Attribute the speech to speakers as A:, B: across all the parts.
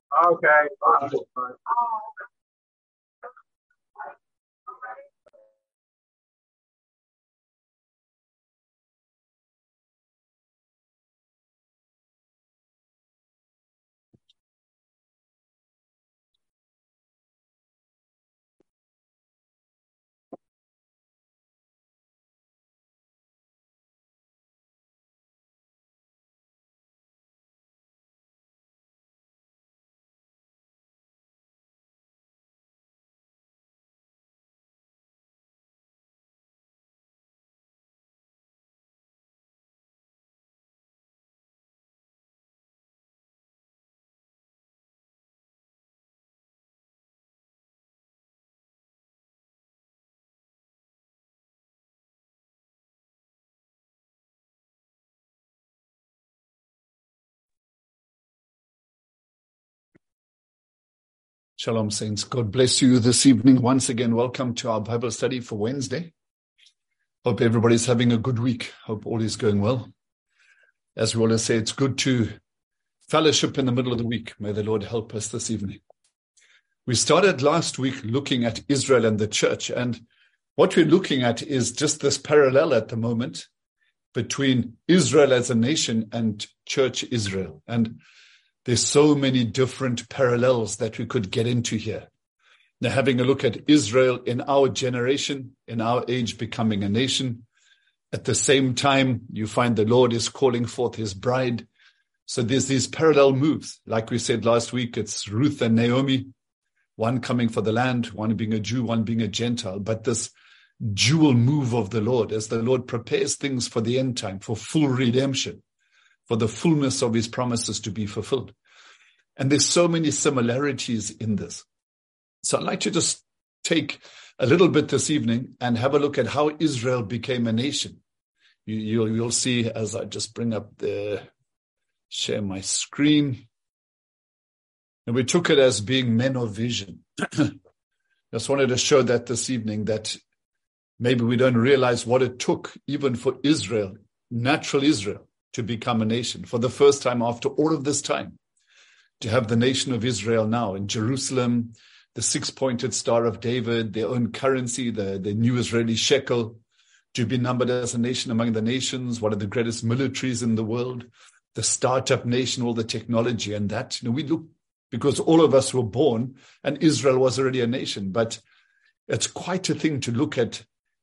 A: Okay.
B: Shalom, saints. God bless you this evening. Once again, welcome to our Bible study for Wednesday. Hope everybody's having a good week. Hope all is going well. As we always say, it's good to fellowship in the middle of the week. May the Lord help us this evening. We started last week looking at Israel and the church, and what we're looking at is just this parallel at the moment between Israel as a nation and church Israel. And there's so many different parallels that we could get into here. Now, having a look at Israel in our generation, in our age, becoming a nation. At the same time, you find the Lord is calling forth his bride. So there's these parallel moves. Like we said last week, it's Ruth and Naomi, one coming for the land, one being a Jew, one being a Gentile. But this dual move of the Lord as the Lord prepares things for the end time, for full redemption, for the fullness of his promises to be fulfilled. And there's so many similarities in this. So I'd like to just take a little bit this evening and have a look at how Israel became a nation. You'll see as I just bring up share my screen. And we took it as being men of vision. Just wanted to show that this evening, that maybe we don't realize what it took even for Israel, natural Israel, to become a nation for the first time after all of this time, to have the nation of Israel now in Jerusalem, the six-pointed Star of David, their own currency, the new Israeli shekel, to be numbered as a nation among the nations, one of the greatest militaries in the world, the startup nation, all the technology and that. We look, because all of us were born and Israel was already a nation, but it's quite a thing to look at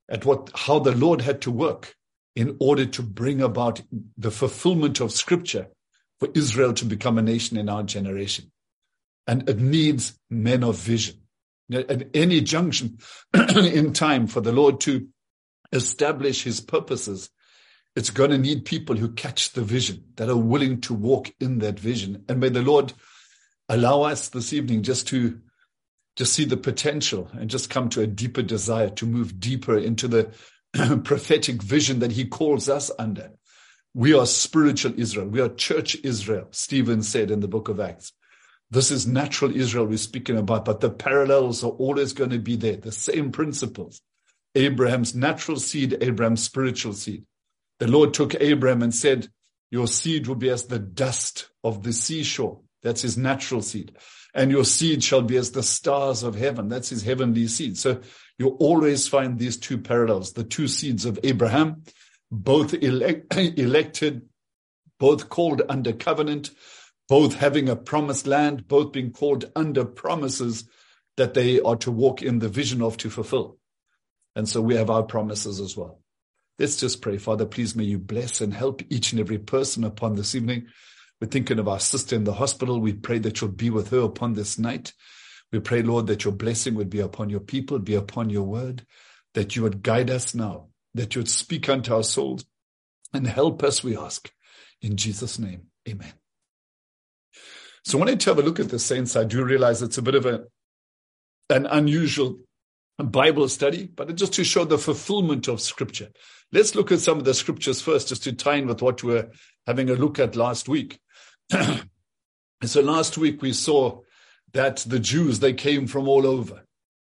B: how the Lord had to work in order to bring about the fulfillment of Scripture for Israel to become a nation in our generation. And it needs men of vision. At any junction in time for the Lord to establish his purposes, it's going to need people who catch the vision, that are willing to walk in that vision. And may the Lord allow us this evening just to see the potential and just come to a deeper desire to move deeper into the prophetic vision that he calls us under. We are spiritual Israel. We are church Israel, Stephen said in the book of Acts. This is natural Israel we're speaking about, but the parallels are always going to be there, the same principles. Abraham's natural seed, Abraham's spiritual seed. The Lord took Abraham and said, your seed will be as the dust of the seashore. That's his natural seed. And your seed shall be as the stars of heaven. That's his heavenly seed. So you always find these two parallels, the two seeds of Abraham, both elected, both called under covenant, both having a promised land, both being called under promises that they are to walk in the vision of to fulfill. And so we have our promises as well. Let's just pray. Father, please may you bless and help each and every person upon this evening. We're thinking of our sister in the hospital. We pray that you'll be with her upon this night. We pray, Lord, that your blessing would be upon your people, be upon your word, that you would guide us now, that you would speak unto our souls and help us, we ask. In Jesus' name, amen. So when I have a look at the saints, I do realize it's a bit of an unusual Bible study, but just to show the fulfillment of Scripture. Let's look at some of the Scriptures first, just to tie in with what we were having a look at last week. So last week we saw that the Jews, they came from all over.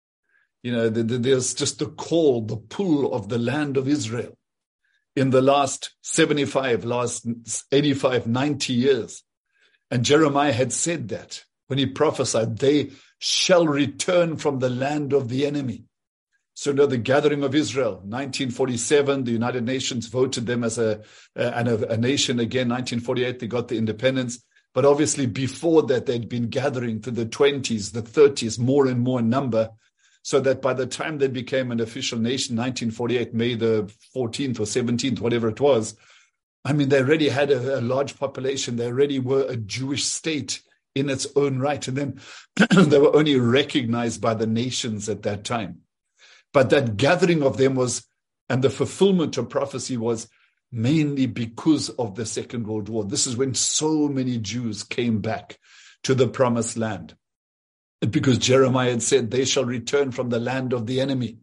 B: There's just the call, the pull of the land of Israel in the last 85, 90 years. And Jeremiah had said that when he prophesied, they shall return from the land of the enemy. So now the gathering of Israel, 1947, the United Nations voted them as a nation again. 1948, they got the independence. But obviously before that, they'd been gathering to the 20s, the 30s, more and more in number, so that by the time they became an official nation, 1948, May the 14th or 17th, whatever it was, I mean, they already had a large population. They already were a Jewish state in its own right. And then they were only recognized by the nations at that time. But that gathering of them was, and the fulfillment of prophecy was mainly because of the Second World War. This is when so many Jews came back to the promised land. And because Jeremiah had said, they shall return from the land of the enemy,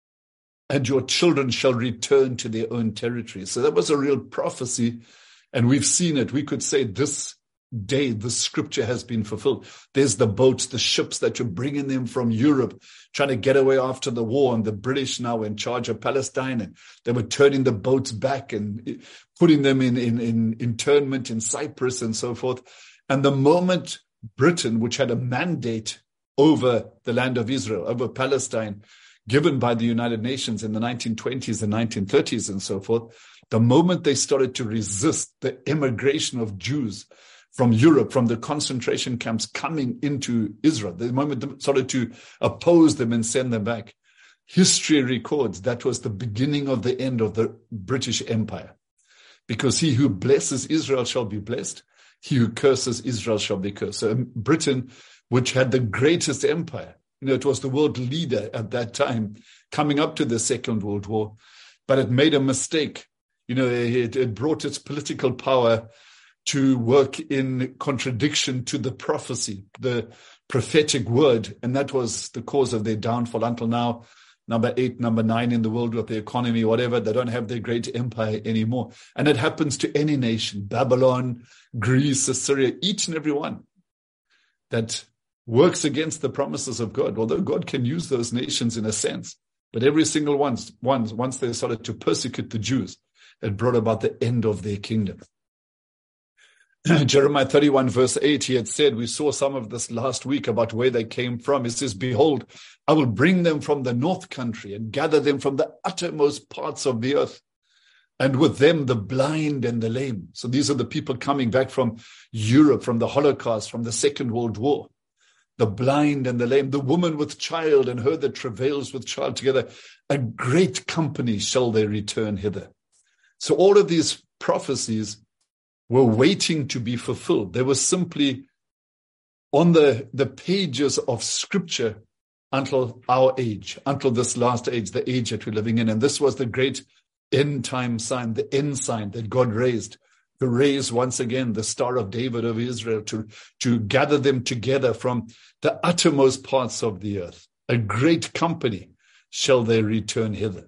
B: and your children shall return to their own territory. So that was a real prophecy, and we've seen it. We could say this day, the scripture has been fulfilled. There's the boats, the ships that you're bringing them from Europe, trying to get away after the war, and the British now in charge of Palestine, and they were turning the boats back and putting them in internment in Cyprus and so forth. And the moment Britain, which had a mandate over the land of Israel, over Palestine, given by the United Nations in the 1920s and 1930s and so forth, the moment they started to resist the immigration of Jews from Europe, from the concentration camps coming into Israel, the moment they started to oppose them and send them back, history records that was the beginning of the end of the British Empire. Because he who blesses Israel shall be blessed, he who curses Israel shall be cursed. So Britain, which had the greatest empire, it was the world leader at that time, coming up to the Second World War, but it made a mistake. It brought its political power to work in contradiction to the prophecy, the prophetic word, and that was the cause of their downfall. Until now, number 8, number 9 in the world with the economy, whatever, they don't have their great empire anymore. And it happens to any nation, Babylon, Greece, Assyria, each and every one that works against the promises of God, although God can use those nations in a sense. But every single once they started to persecute the Jews, it brought about the end of their kingdom. Jeremiah 31 verse 8, he had said, we saw some of this last week about where they came from. He says, behold, I will bring them from the north country and gather them from the uttermost parts of the earth, and with them the blind and the lame. So these are the people coming back from Europe, from the Holocaust, from the Second World War. The blind and the lame, the woman with child and her that travails with child together, a great company shall they return hither. So all of these prophecies were waiting to be fulfilled. They were simply on the pages of scripture until our age, until this last age, the age that we're living in. And this was the great end time sign, the end sign that God raised, to raise once again the Star of David over Israel, to gather them together from the uttermost parts of the earth. A great company shall they return hither.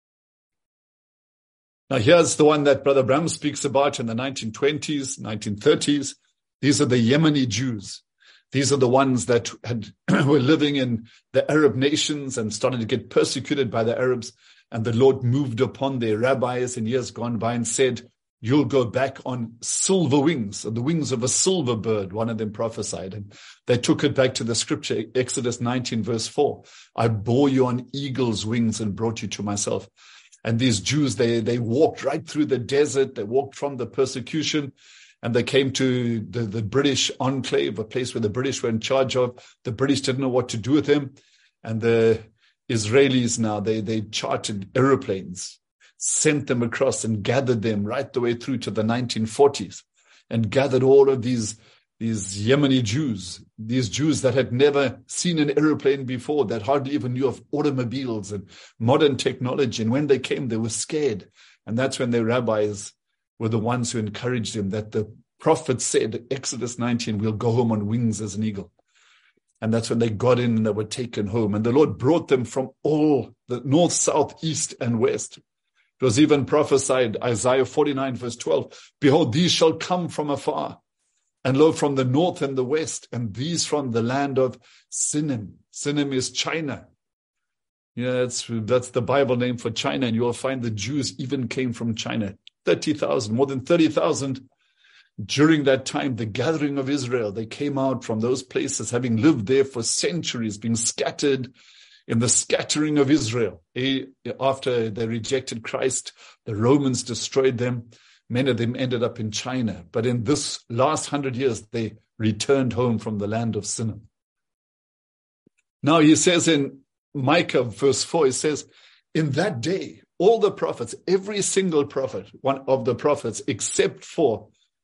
B: Now, here's the one that Brother Bram speaks about in the 1920s, 1930s. These are the Yemeni Jews. These are the ones that were living in the Arab nations and started to get persecuted by the Arabs. And the Lord moved upon their rabbis in years gone by and said, you'll go back on silver wings, or the wings of a silver bird, one of them prophesied. And they took it back to the scripture, Exodus 19 verse 4. I bore you on eagle's wings and brought you to myself. And these Jews, they walked right through the desert. They walked from the persecution, and they came to the British enclave, a place where the British were in charge of. The British didn't know what to do with them. And the Israelis now, they chartered aeroplanes, sent them across and gathered them right the way through to the 1940s, and gathered all of these Yemeni Jews, these Jews that had never seen an airplane before, that hardly even knew of automobiles and modern technology. And when they came, they were scared. And that's when their rabbis were the ones who encouraged them, that the prophet said, Exodus 19, we'll go home on wings as an eagle. And that's when they got in and they were taken home. And the Lord brought them from all the north, south, east, and west. It was even prophesied, Isaiah 49 verse 12, behold, these shall come from afar. And lo, from the north and the west, and these from the land of Sinim. Sinim is China. That's the Bible name for China, and you will find the Jews even came from China. 30,000, more than 30,000 During that time, the gathering of Israel, they came out from those places, having lived there for centuries, being scattered in the scattering of Israel. After they rejected Christ, the Romans destroyed them. Many of them ended up in China. But in this last 100 years, they returned home from the land of Sinim. Now he says in Micah verse 4, he says, in that day, all the prophets, every single prophet, one of the prophets, except for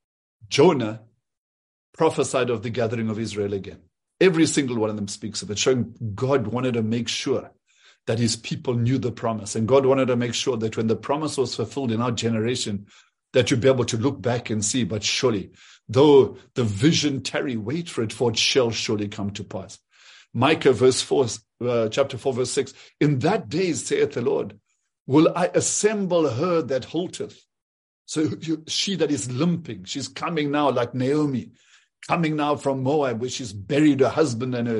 B: Jonah, prophesied of the gathering of Israel again. Every single one of them speaks of it, showing God wanted to make sure that his people knew the promise. And God wanted to make sure that when the promise was fulfilled in our generation, that you'd be able to look back and see, but surely, though the vision tarry, wait for it shall surely come to pass. Micah chapter 4, verse 6, in that day, saith the Lord, will I assemble her that halteth. So she that is limping, she's coming now like Naomi, coming now from Moab, where she's buried her husband and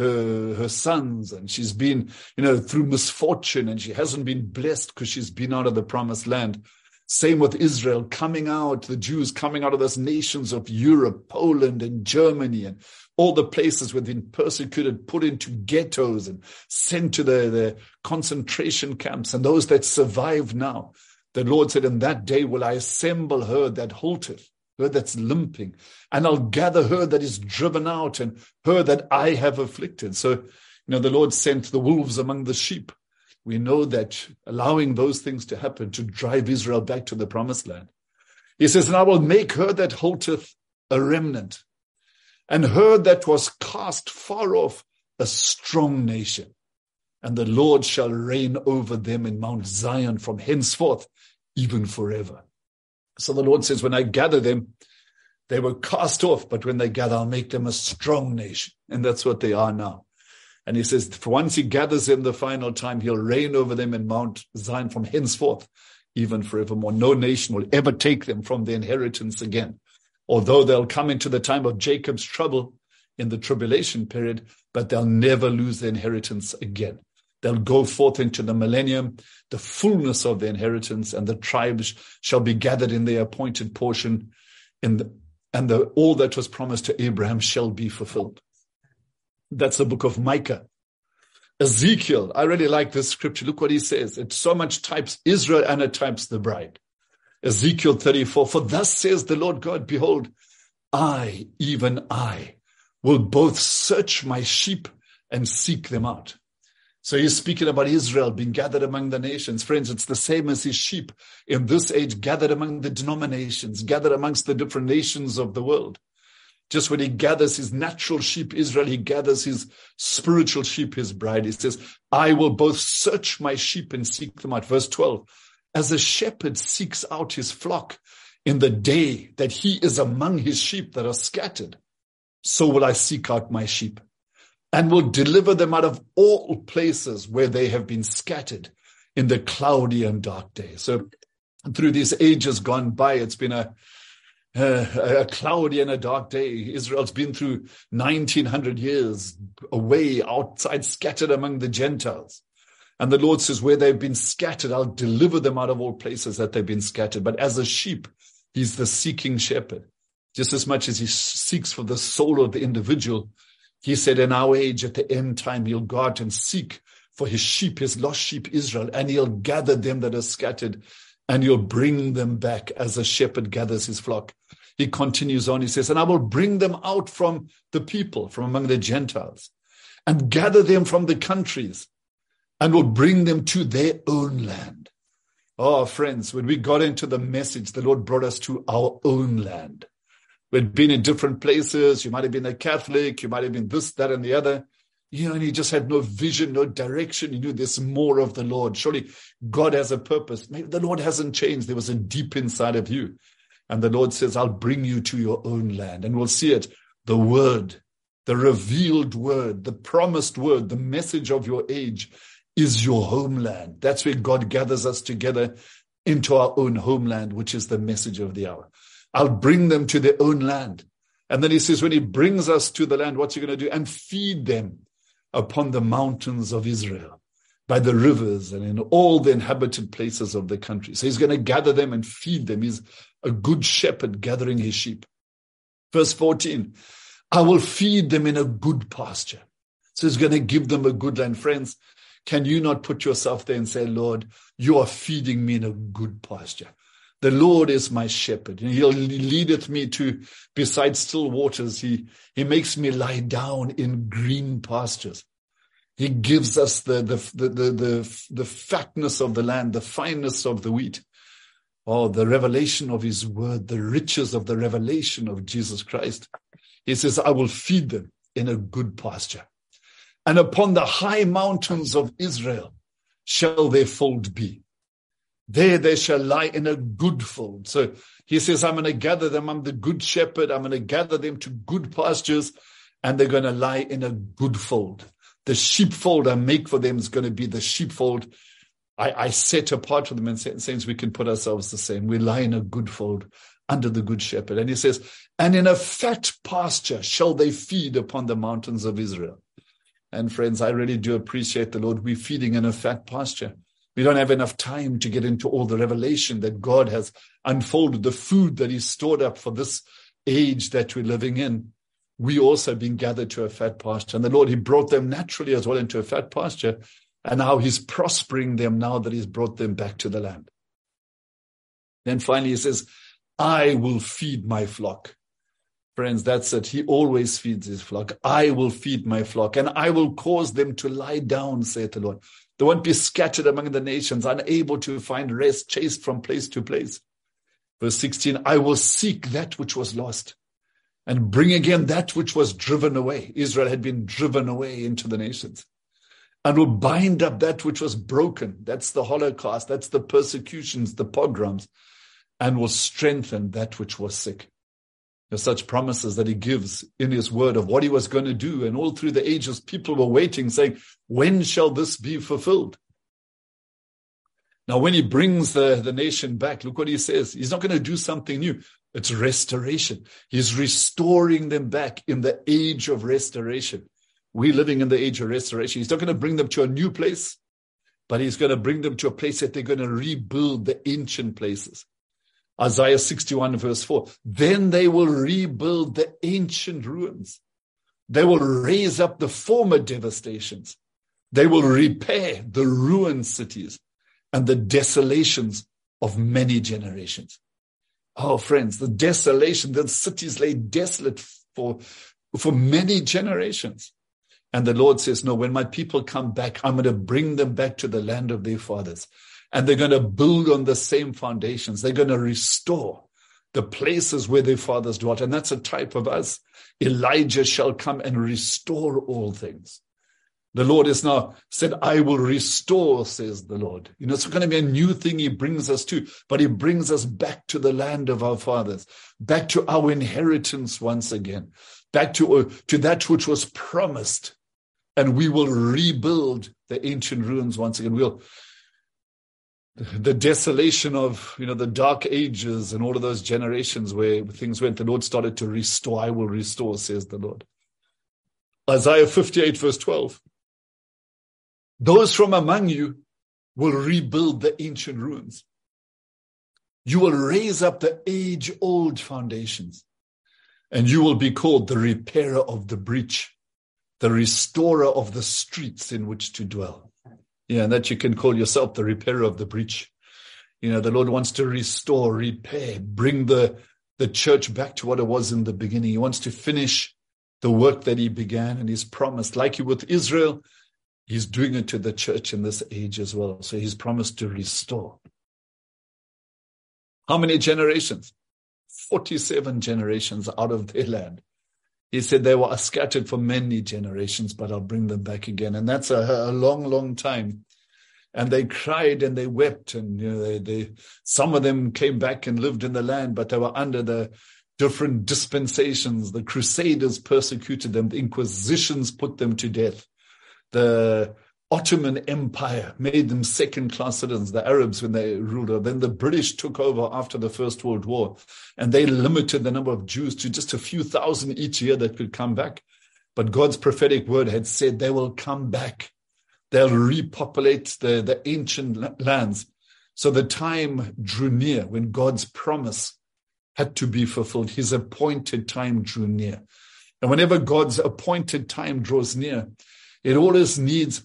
B: her sons, and she's been, through misfortune, and she hasn't been blessed because she's been out of the promised land. Same with Israel, coming out, the Jews coming out of those nations of Europe, Poland and Germany, and all the places where they've been persecuted, put into ghettos and sent to the concentration camps, and those that survive now. The Lord said, in that day will I assemble her that halteth, her that's limping, and I'll gather her that is driven out, and her that I have afflicted. So, the Lord sent the wolves among the sheep. We know that allowing those things to happen to drive Israel back to the promised land. He says, and I will make her that halteth a remnant, and her that was cast far off a strong nation. And the Lord shall reign over them in Mount Zion from henceforth, even forever. So the Lord says, when I gather them, they were cast off, but when they gather, I'll make them a strong nation. And that's what they are now. And he says, for once he gathers them the final time, he'll reign over them in Mount Zion from henceforth, even forevermore. No nation will ever take them from their inheritance again. Although they'll come into the time of Jacob's trouble in the tribulation period, but they'll never lose their inheritance again. They'll go forth into the millennium, the fullness of their inheritance, and the tribes shall be gathered in their appointed portion, and all that was promised to Abraham shall be fulfilled. That's the book of Micah. Ezekiel, I really like this scripture. Look what he says. It so much types Israel and it types the bride. Ezekiel 34, for thus says the Lord God, behold, I, even I, will both search my sheep and seek them out. So he's speaking about Israel being gathered among the nations. Friends, it's the same as his sheep in this age, gathered among the denominations, gathered amongst the different nations of the world. Just when he gathers his natural sheep, Israel, he gathers his spiritual sheep, his bride. He says, I will both search my sheep and seek them out. Verse 12, as a shepherd seeks out his flock in the day that he is among his sheep that are scattered, so will I seek out my sheep and will deliver them out of all places where they have been scattered in the cloudy and dark day. So through these ages gone by, it's been a cloudy and a dark day. Israel's been through 1900 years away, outside, scattered among the Gentiles. And the Lord says, where they've been scattered, I'll deliver them out of all places that they've been scattered. But as a sheep, he's the seeking shepherd. Just as much as he seeks for the soul of the individual, he said in our age, at the end time, he'll go out and seek for his sheep, his lost sheep, Israel, and he'll gather them that are scattered, and he'll bring them back as a shepherd gathers his flock. He continues on, he says, and I will bring them out from the people, from among the Gentiles, and gather them from the countries, and will bring them to their own land. Oh, friends, when we got into the message, the Lord brought us to our own land. We'd been in different places. You might have been a Catholic. You might have been this, that, and the other. And you just had no vision, no direction. You knew there's more of the Lord. Surely God has a purpose. Maybe the Lord hasn't changed. There was a deep inside of you. And the Lord says, I'll bring you to your own land. And we'll see it, the word, the revealed word, the promised word, the message of your age is your homeland. That's where God gathers us together into our own homeland, which is the message of the hour. I'll bring them to their own land. And then he says, when he brings us to the land, what's he going to do? And feed them upon the mountains of Israel, by the rivers and in all the inhabited places of the country. So he's going to gather them and feed them. He's a good shepherd gathering his sheep. Verse 14, I will feed them in a good pasture. So he's going to give them a good land. Friends, can you not put yourself there and say, Lord, you are feeding me in a good pasture. The Lord is my shepherd. He leadeth me to beside still waters. He makes me lie down in green pastures. He gives us the fatness of the land, the fineness of the wheat. Oh, the revelation of his word, the riches of the revelation of Jesus Christ. He says, I will feed them in a good pasture. And upon the high mountains of Israel shall their fold be. There they shall lie in a good fold. So he says, I'm going to gather them. I'm the good shepherd. I'm going to gather them to good pastures, and they're going to lie in a good fold. The sheepfold I make for them is going to be the sheepfold I set apart for them, and saints, we can put ourselves the same. We lie in a good fold under the good shepherd. And he says, and in a fat pasture shall they feed upon the mountains of Israel. And friends, I really do appreciate the Lord. We're feeding in a fat pasture. We don't have enough time to get into all the revelation that God has unfolded, the food that he's stored up for this age that we're living in. We also being gathered to a fat pasture. And the Lord, he brought them naturally as well into a fat pasture. And how he's prospering them now that he's brought them back to the land. Then finally he says, I will feed my flock. Friends, that's it. He always feeds his flock. I will feed my flock, and I will cause them to lie down, saith the Lord. They won't be scattered among the nations, unable to find rest, chased from place to place. Verse 16, I will seek that which was lost and bring again that which was driven away. Israel had been driven away into the nations. And will bind up that which was broken. That's the Holocaust. That's the persecutions, the pogroms. And will strengthen that which was sick. There's such promises that he gives in his word of what he was going to do. And all through the ages, people were waiting, saying, when shall this be fulfilled? Now, when he brings the nation back, look what he says. He's not going to do something new. It's restoration. He's restoring them back in the age of restoration. We're living in the age of restoration. He's not going to bring them to a new place, but he's going to bring them to a place that they're going to rebuild the ancient places. Isaiah 61 verse 4, then they will rebuild the ancient ruins. They will raise up the former devastations. They will repair the ruined cities and the desolations of many generations. Oh, friends, the desolation, the cities lay desolate for many generations. And the Lord says, no, when my people come back, I'm going to bring them back to the land of their fathers. And they're going to build on the same foundations. They're going to restore the places where their fathers dwelt. And that's a type of us. Elijah shall come and restore all things. The Lord has now said, I will restore, says the Lord. You know, it's going to be a new thing he brings us to, but he brings us back to the land of our fathers, back to our inheritance once again, back to that which was promised. And we will rebuild the ancient ruins once again. The desolation of, the dark ages and all of those generations where things went, the Lord started to restore. I will restore, says the Lord. Isaiah 58 verse 12. Those from among you will rebuild the ancient ruins. You will raise up the age-old foundations, and you will be called the repairer of the breach, the restorer of the streets in which to dwell. Yeah, and that you can call yourself the repairer of the breach. The Lord wants to restore, repair, bring the church back to what it was in the beginning. He wants to finish the work that he began and he's promised. Like he with Israel, he's doing it to the church in this age as well. So he's promised to restore. How many generations? 47 generations out of their land. He said they were scattered for many generations, but I'll bring them back again. And that's a long, long time. And they cried and they wept. And they some of them came back and lived in the land, but they were under the different dispensations. The Crusaders persecuted them. The Inquisitions put them to death. The Ottoman Empire made them second-class citizens, the Arabs when they ruled. Then the British took over after the First World War, and they limited the number of Jews to just a few thousand each year that could come back. But God's prophetic word had said they will come back. They'll repopulate the ancient lands. So the time drew near when God's promise had to be fulfilled. His appointed time drew near. And whenever God's appointed time draws near, it always needs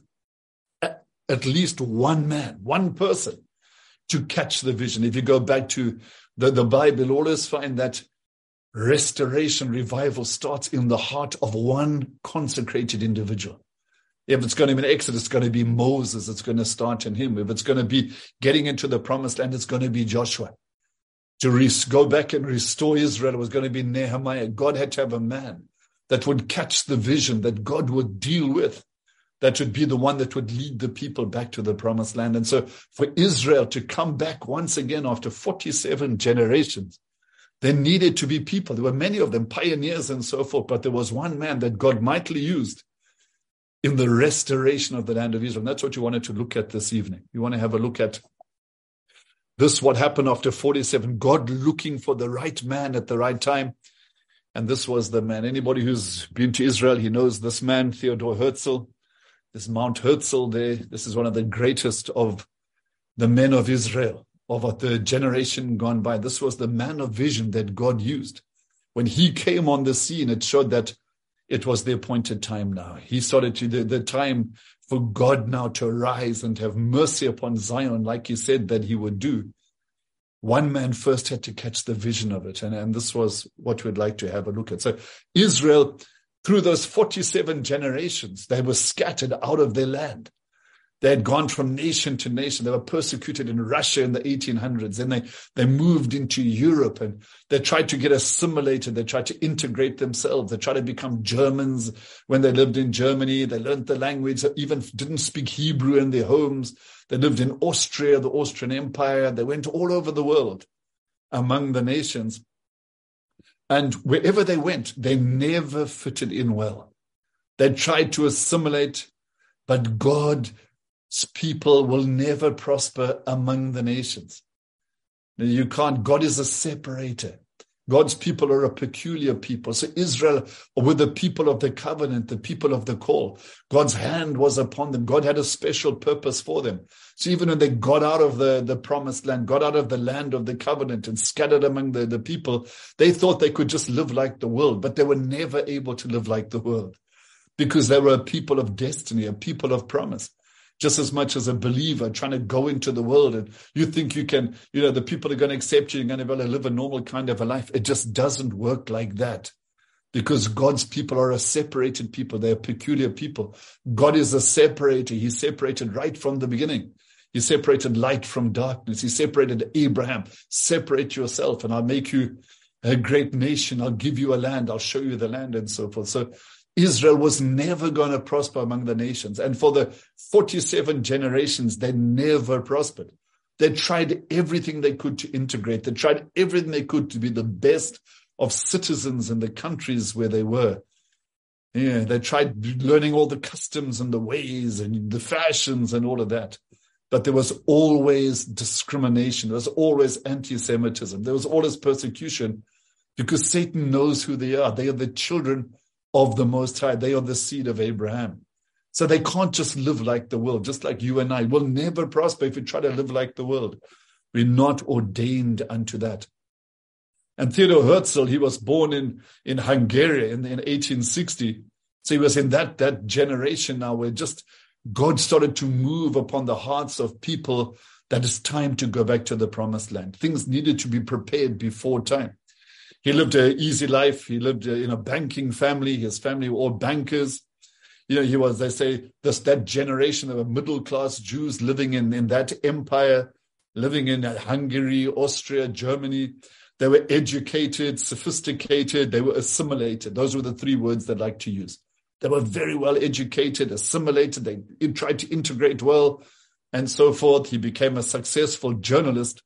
B: at least one man, one person to catch the vision. If you go back to the Bible, you'll always find that restoration, revival starts in the heart of one consecrated individual. If it's going to be in Exodus, it's going to be Moses. It's going to start in him. If it's going to be getting into the promised land, it's going to be Joshua. To go back and restore Israel, it was going to be Nehemiah. God had to have a man that would catch the vision, that God would deal with, that would be the one that would lead the people back to the promised land. And so for Israel to come back once again after 47 generations, there needed to be people. There were many of them, pioneers and so forth, but there was one man that God mightily used in the restoration of the land of Israel. And that's what you wanted to look at this evening. You want to have a look at this, what happened after 47, God looking for the right man at the right time. And this was the man. Anybody who's been to Israel, he knows this man, Theodor Herzl. This Mount Herzl there, this is one of the greatest of the men of Israel, of the generation gone by. This was the man of vision that God used. When he came on the scene, it showed that it was the appointed time now. He started to the time for God now to arise and have mercy upon Zion, like he said that he would do. One man first had to catch the vision of it. And this was what we'd like to have a look at. So Israel, through those 47 generations, they were scattered out of their land. They had gone from nation to nation. They were persecuted in Russia in the 1800s. Then they moved into Europe and they tried to get assimilated. They tried to integrate themselves. They tried to become Germans when they lived in Germany. They learned the language, even didn't speak Hebrew in their homes. They lived in Austria, the Austrian Empire. They went all over the world among the nations. And wherever they went, they never fitted in well. They tried to assimilate, but God's people will never prosper among the nations. You can't. God is a separator. God's people are a peculiar people. So Israel were the people of the covenant, the people of the call. God's hand was upon them. God had a special purpose for them. So even when they got out of the promised land, got out of the land of the covenant and scattered among the people, they thought they could just live like the world, but they were never able to live like the world because they were a people of destiny, a people of promise. Just as much as a believer trying to go into the world and you think you can, the people are going to accept you, you're going to be able to live a normal kind of a life. It just doesn't work like that because God's people are a separated people. They're a peculiar people. God is a separator. He separated right from the beginning. He separated light from darkness. He separated Abraham. Separate yourself and I'll make you a great nation. I'll give you a land. I'll show you the land and so forth. So Israel was never going to prosper among the nations. And for the 47 generations, they never prospered. They tried everything they could to integrate. They tried everything they could to be the best of citizens in the countries where they were. Yeah, they tried learning all the customs and the ways and the fashions and all of that. But there was always discrimination. There was always anti-Semitism. There was always persecution because Satan knows who they are. They are the children of the Most High. They are the seed of Abraham. So they can't just live like the world, just like you and I. We'll never prosper if we try to live like the world. We're not ordained unto that. And Theodor Herzl, he was born in Hungary in 1860. So he was in that generation now where just God started to move upon the hearts of people that it's time to go back to the promised land. Things needed to be prepared before time. He lived an easy life. He lived in a banking family. His family were all bankers. He was, they say, that generation of middle-class Jews living in that empire, living in Hungary, Austria, Germany. They were educated, sophisticated. They were assimilated. Those were the three words they like to use. They were very well educated, assimilated. They tried to integrate well and so forth. He became a successful journalist.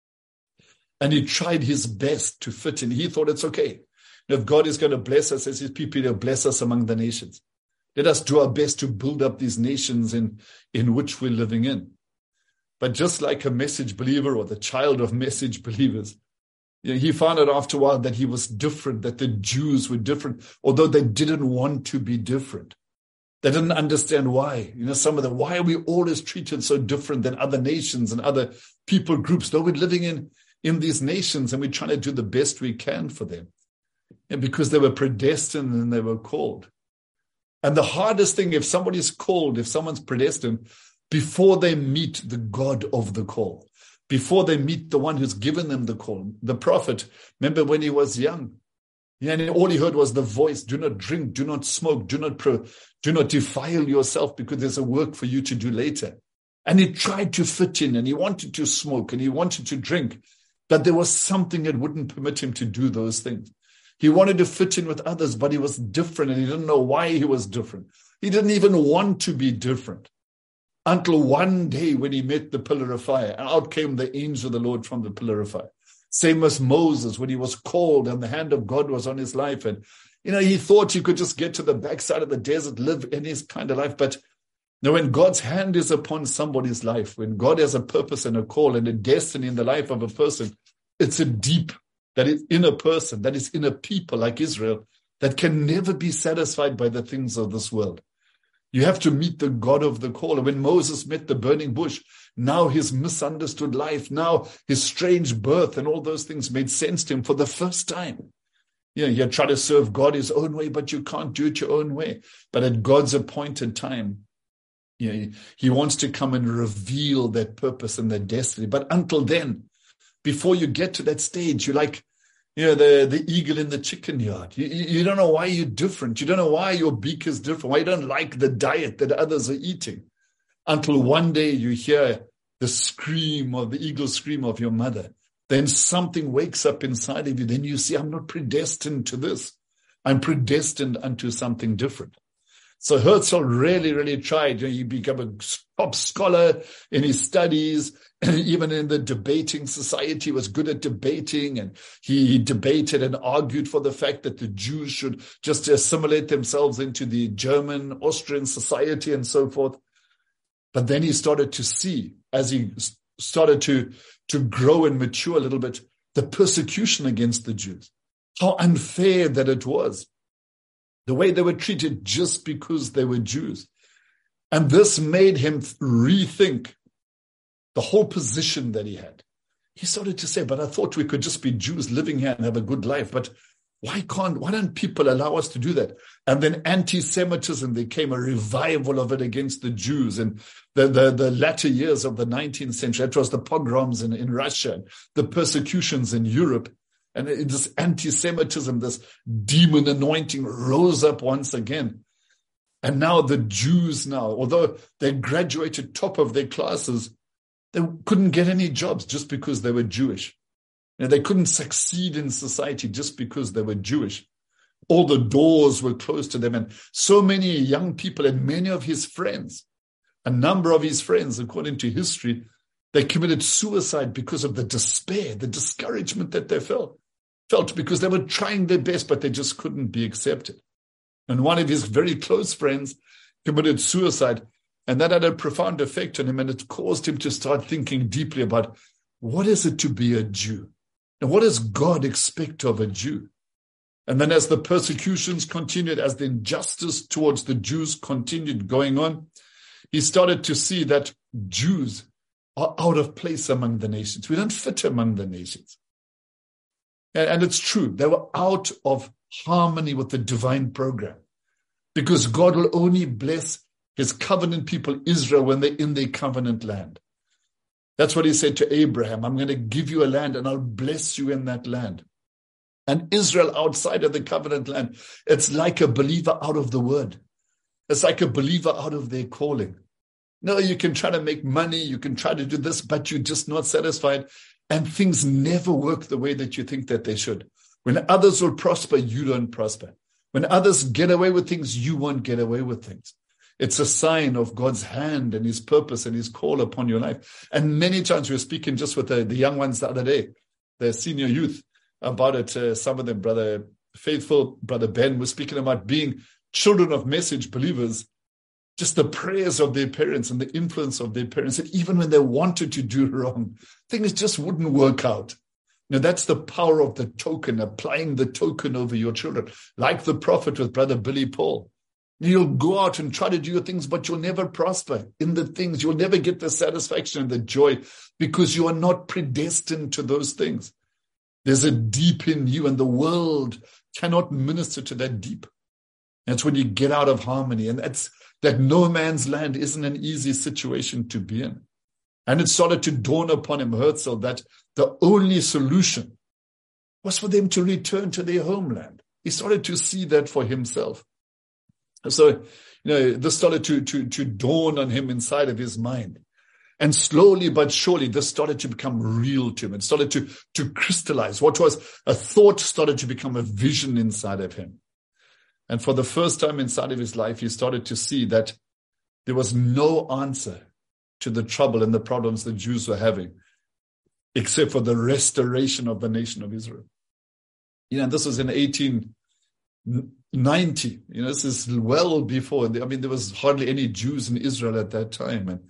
B: And he tried his best to fit in. He thought it's okay. If God is going to bless us as his people, he'll bless us among the nations. Let us do our best to build up these nations in which we're living in. But just like a message believer or the child of message believers, he found out after a while that he was different, that the Jews were different, although they didn't want to be different. They didn't understand why. Some of them, why are we always treated so different than other nations and other people groups? Though we're living in these nations, and we're trying to do the best we can for them. And because they were predestined and they were called. And the hardest thing, if somebody's called, if someone's predestined, before they meet the God of the call, before they meet the one who's given them the call, the prophet, remember when he was young, and all he heard was the voice, do not drink, do not smoke, do not defile yourself because there's a work for you to do later. And he tried to fit in and he wanted to smoke and he wanted to drink, but there was something that wouldn't permit him to do those things. He wanted to fit in with others, but he was different and he didn't know why he was different. He didn't even want to be different until one day when he met the pillar of fire, and out came the angel of the Lord from the pillar of fire. Same as Moses when he was called and the hand of God was on his life. And, he thought he could just get to the backside of the desert, live in his kind of life. But when God's hand is upon somebody's life, when God has a purpose and a call and a destiny in the life of a person, it's a deep that is in a person, that is in a people like Israel, that can never be satisfied by the things of this world. You have to meet the God of the call. And when Moses met the burning bush, now his misunderstood life, now his strange birth and all those things made sense to him for the first time. He had tried to serve God his own way, but you can't do it your own way. But at God's appointed time, he wants to come and reveal that purpose and that destiny. But until then, before you get to that stage, you're like, the eagle in the chicken yard. You don't know why you're different. You don't know why your beak is different, why you don't like the diet that others are eating. Until one day you hear the scream of the eagle scream of your mother. Then something wakes up inside of you. Then you see, I'm not predestined to this. I'm predestined unto something different. So Herzl really, really tried. He became a top scholar in his studies, and even in the debating society, he was good at debating, and he debated and argued for the fact that the Jews should just assimilate themselves into the German, Austrian society and so forth. But then he started to see, as he started to grow and mature a little bit, the persecution against the Jews, how unfair that it was. The way they were treated just because they were Jews. And this made him rethink the whole position that he had. He started to say, but I thought we could just be Jews living here and have a good life. But why don't people allow us to do that? And then anti-Semitism, there came a revival of it against the Jews. And the latter years of the 19th century, that was the pogroms in Russia, the persecutions in Europe. And this anti-Semitism, this demon anointing rose up once again. And now the Jews although they graduated top of their classes, they couldn't get any jobs just because they were Jewish. They couldn't succeed in society just because they were Jewish. All the doors were closed to them. And so many young people and many of his friends, a number of his friends, according to history, they committed suicide because of the despair, the discouragement that they felt because they were trying their best, but they just couldn't be accepted. And one of his very close friends committed suicide, and that had a profound effect on him, and it caused him to start thinking deeply about what is it to be a Jew? And what does God expect of a Jew? And then as the persecutions continued, as the injustice towards the Jews continued going on, he started to see that Jews are out of place among the nations. We don't fit among the nations. And it's true. They were out of harmony with the divine program, because God will only bless his covenant people, Israel, when they're in their covenant land. That's what he said to Abraham. I'm going to give you a land and I'll bless you in that land. And Israel outside of the covenant land, it's like a believer out of the word. It's like a believer out of their calling. No, you can try to make money, you can try to do this, but you're just not satisfied. And things never work the way that you think that they should. When others will prosper, you don't prosper. When others get away with things, you won't get away with things. It's a sign of God's hand and his purpose and his call upon your life. And many times we were speaking just with the young ones the other day, the senior youth, about it. Some of them, Brother Faithful, Brother Ben, was speaking about being children of message believers, just the prayers of their parents and the influence of their parents. And even when they wanted to do wrong, things just wouldn't work out. That's the power of the token, applying the token over your children, like the prophet with Brother Billy Paul. You'll go out and try to do your things, but you'll never prosper in the things. You'll never get the satisfaction and the joy because you are not predestined to those things. There's a deep in you, and the world cannot minister to that deep. That's when you get out of harmony. And that's that no man's land isn't an easy situation to be in. And it started to dawn upon him, Herzl, that the only solution was for them to return to their homeland. He started to see that for himself. So, this started to dawn on him inside of his mind. And slowly but surely, this started to become real to him. It started to crystallize. What was a thought started to become a vision inside of him. And for the first time inside of his life, he started to see that there was no answer to the trouble and the problems the Jews were having, except for the restoration of the nation of Israel. This was in 1890. This is well before. There was hardly any Jews in Israel at that time.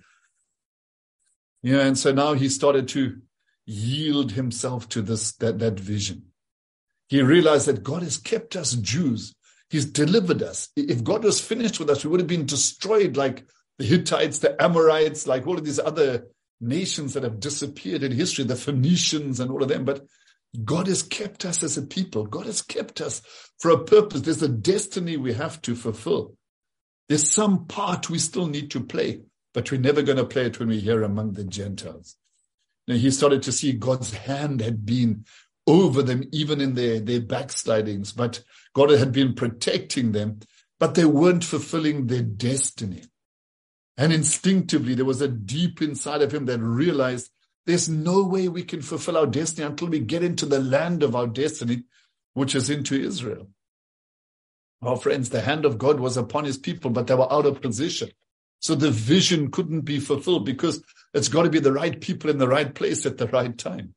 B: And so now he started to yield himself to that vision. He realized that God has kept us Jews. He's delivered us. If God was finished with us, we would have been destroyed like the Hittites, the Amorites, like all of these other nations that have disappeared in history, the Phoenicians and all of them. But God has kept us as a people. God has kept us for a purpose. There's a destiny we have to fulfill. There's some part we still need to play, but we're never going to play it when we're here among the Gentiles. He started to see God's hand had been over them, even in their backslidings, but God had been protecting them, but they weren't fulfilling their destiny. And instinctively, there was a deep inside of him that realized there's no way we can fulfill our destiny until we get into the land of our destiny, which is into Israel. Our friends, the hand of God was upon his people, but they were out of position. So the vision couldn't be fulfilled because it's got to be the right people in the right place at the right time.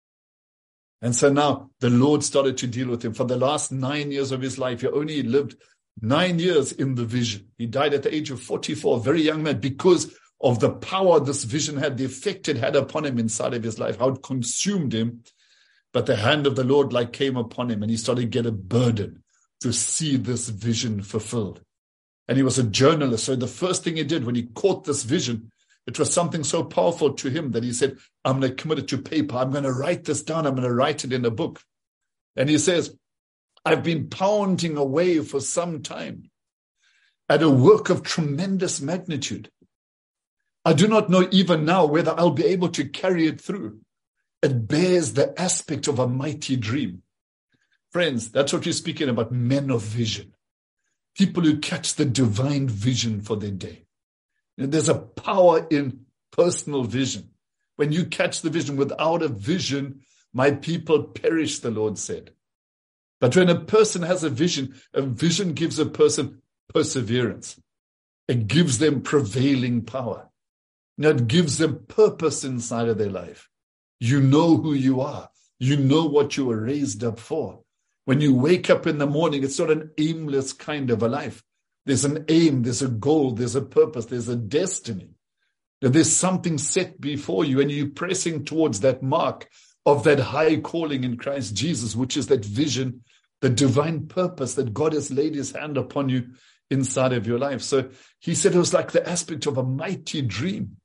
B: And so now the Lord started to deal with him. For the last 9 years of his life, he only lived 9 years in the vision. He died at the age of 44, a very young man, because of the power this vision had, the effect it had upon him inside of his life, how it consumed him. But the hand of the Lord came upon him, and he started to get a burden to see this vision fulfilled. And he was a journalist. So the first thing he did when he caught this vision, it was something so powerful to him that he said, I'm going to commit it to paper. I'm going to write this down. I'm going to write it in a book. And he says, I've been pounding away for some time at a work of tremendous magnitude. I do not know even now whether I'll be able to carry it through. It bears the aspect of a mighty dream. Friends, that's what you're speaking about, men of vision. People who catch the divine vision for their day. There's a power in personal vision. When you catch the vision, without a vision, my people perish, the Lord said. But when a person has a vision gives a person perseverance. It gives them prevailing power. It gives them purpose inside of their life. You know who you are. You know what you were raised up for. When you wake up in the morning, it's not an aimless kind of a life. There's an aim, there's a goal, there's a purpose, there's a destiny. There's something set before you, and you're pressing towards that mark of that high calling in Christ Jesus, which is that vision, the divine purpose that God has laid his hand upon you inside of your life. So he said it was like the aspect of a mighty dream.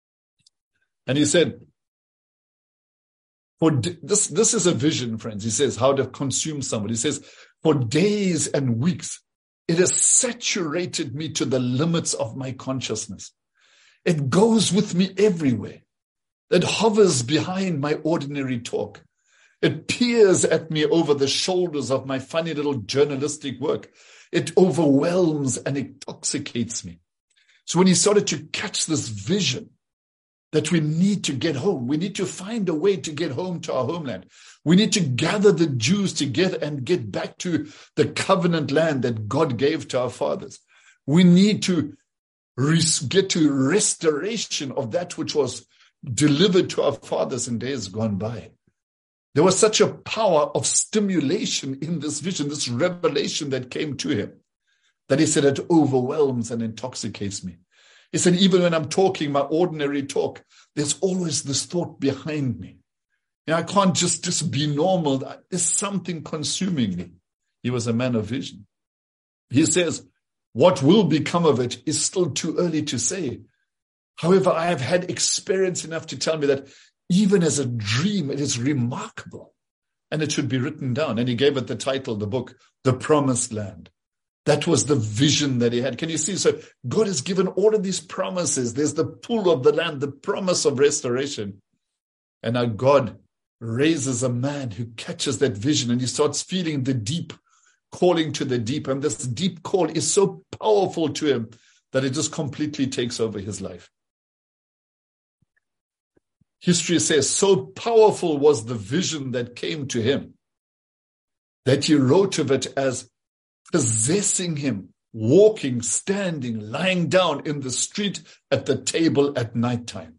B: And he said, this is a vision, friends. He says, how to consume somebody. He says, for days and weeks, it has saturated me to the limits of my consciousness. It goes with me everywhere. It hovers behind my ordinary talk. It peers at me over the shoulders of my funny little journalistic work. It overwhelms and intoxicates me. So when he started to catch this vision that we need to get home, we need to find a way to get home to our homeland. We need to gather the Jews together and get back to the covenant land that God gave to our fathers. We need to get to restoration of that which was delivered to our fathers in days gone by. There was such a power of stimulation in this vision, this revelation that came to him, that he said it overwhelms and intoxicates me. He said, even when I'm talking my ordinary talk, there's always this thought behind me. I can't just be normal. There's something consuming me. He was a man of vision. He says, What will become of it is still too early to say. However, I have had experience enough to tell me that even as a dream, it is remarkable and it should be written down. And he gave it the title, the book, The Promised Land. That was the vision that he had. Can you see? So God has given all of these promises. There's the pool of the land, the promise of restoration. And now God raises a man who catches that vision and he starts feeling the deep calling to the deep. And this deep call is so powerful to him that it just completely takes over his life. History says so powerful was the vision that came to him that he wrote of it as possessing him, walking, standing, lying down in the street, at the table at nighttime.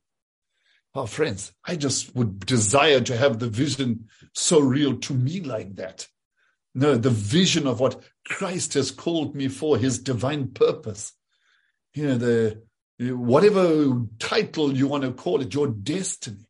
B: Oh, friends, I just would desire to have the vision so real to me like that. No, the vision of what Christ has called me for, his divine purpose. You know, whatever title you want to call it, your destiny,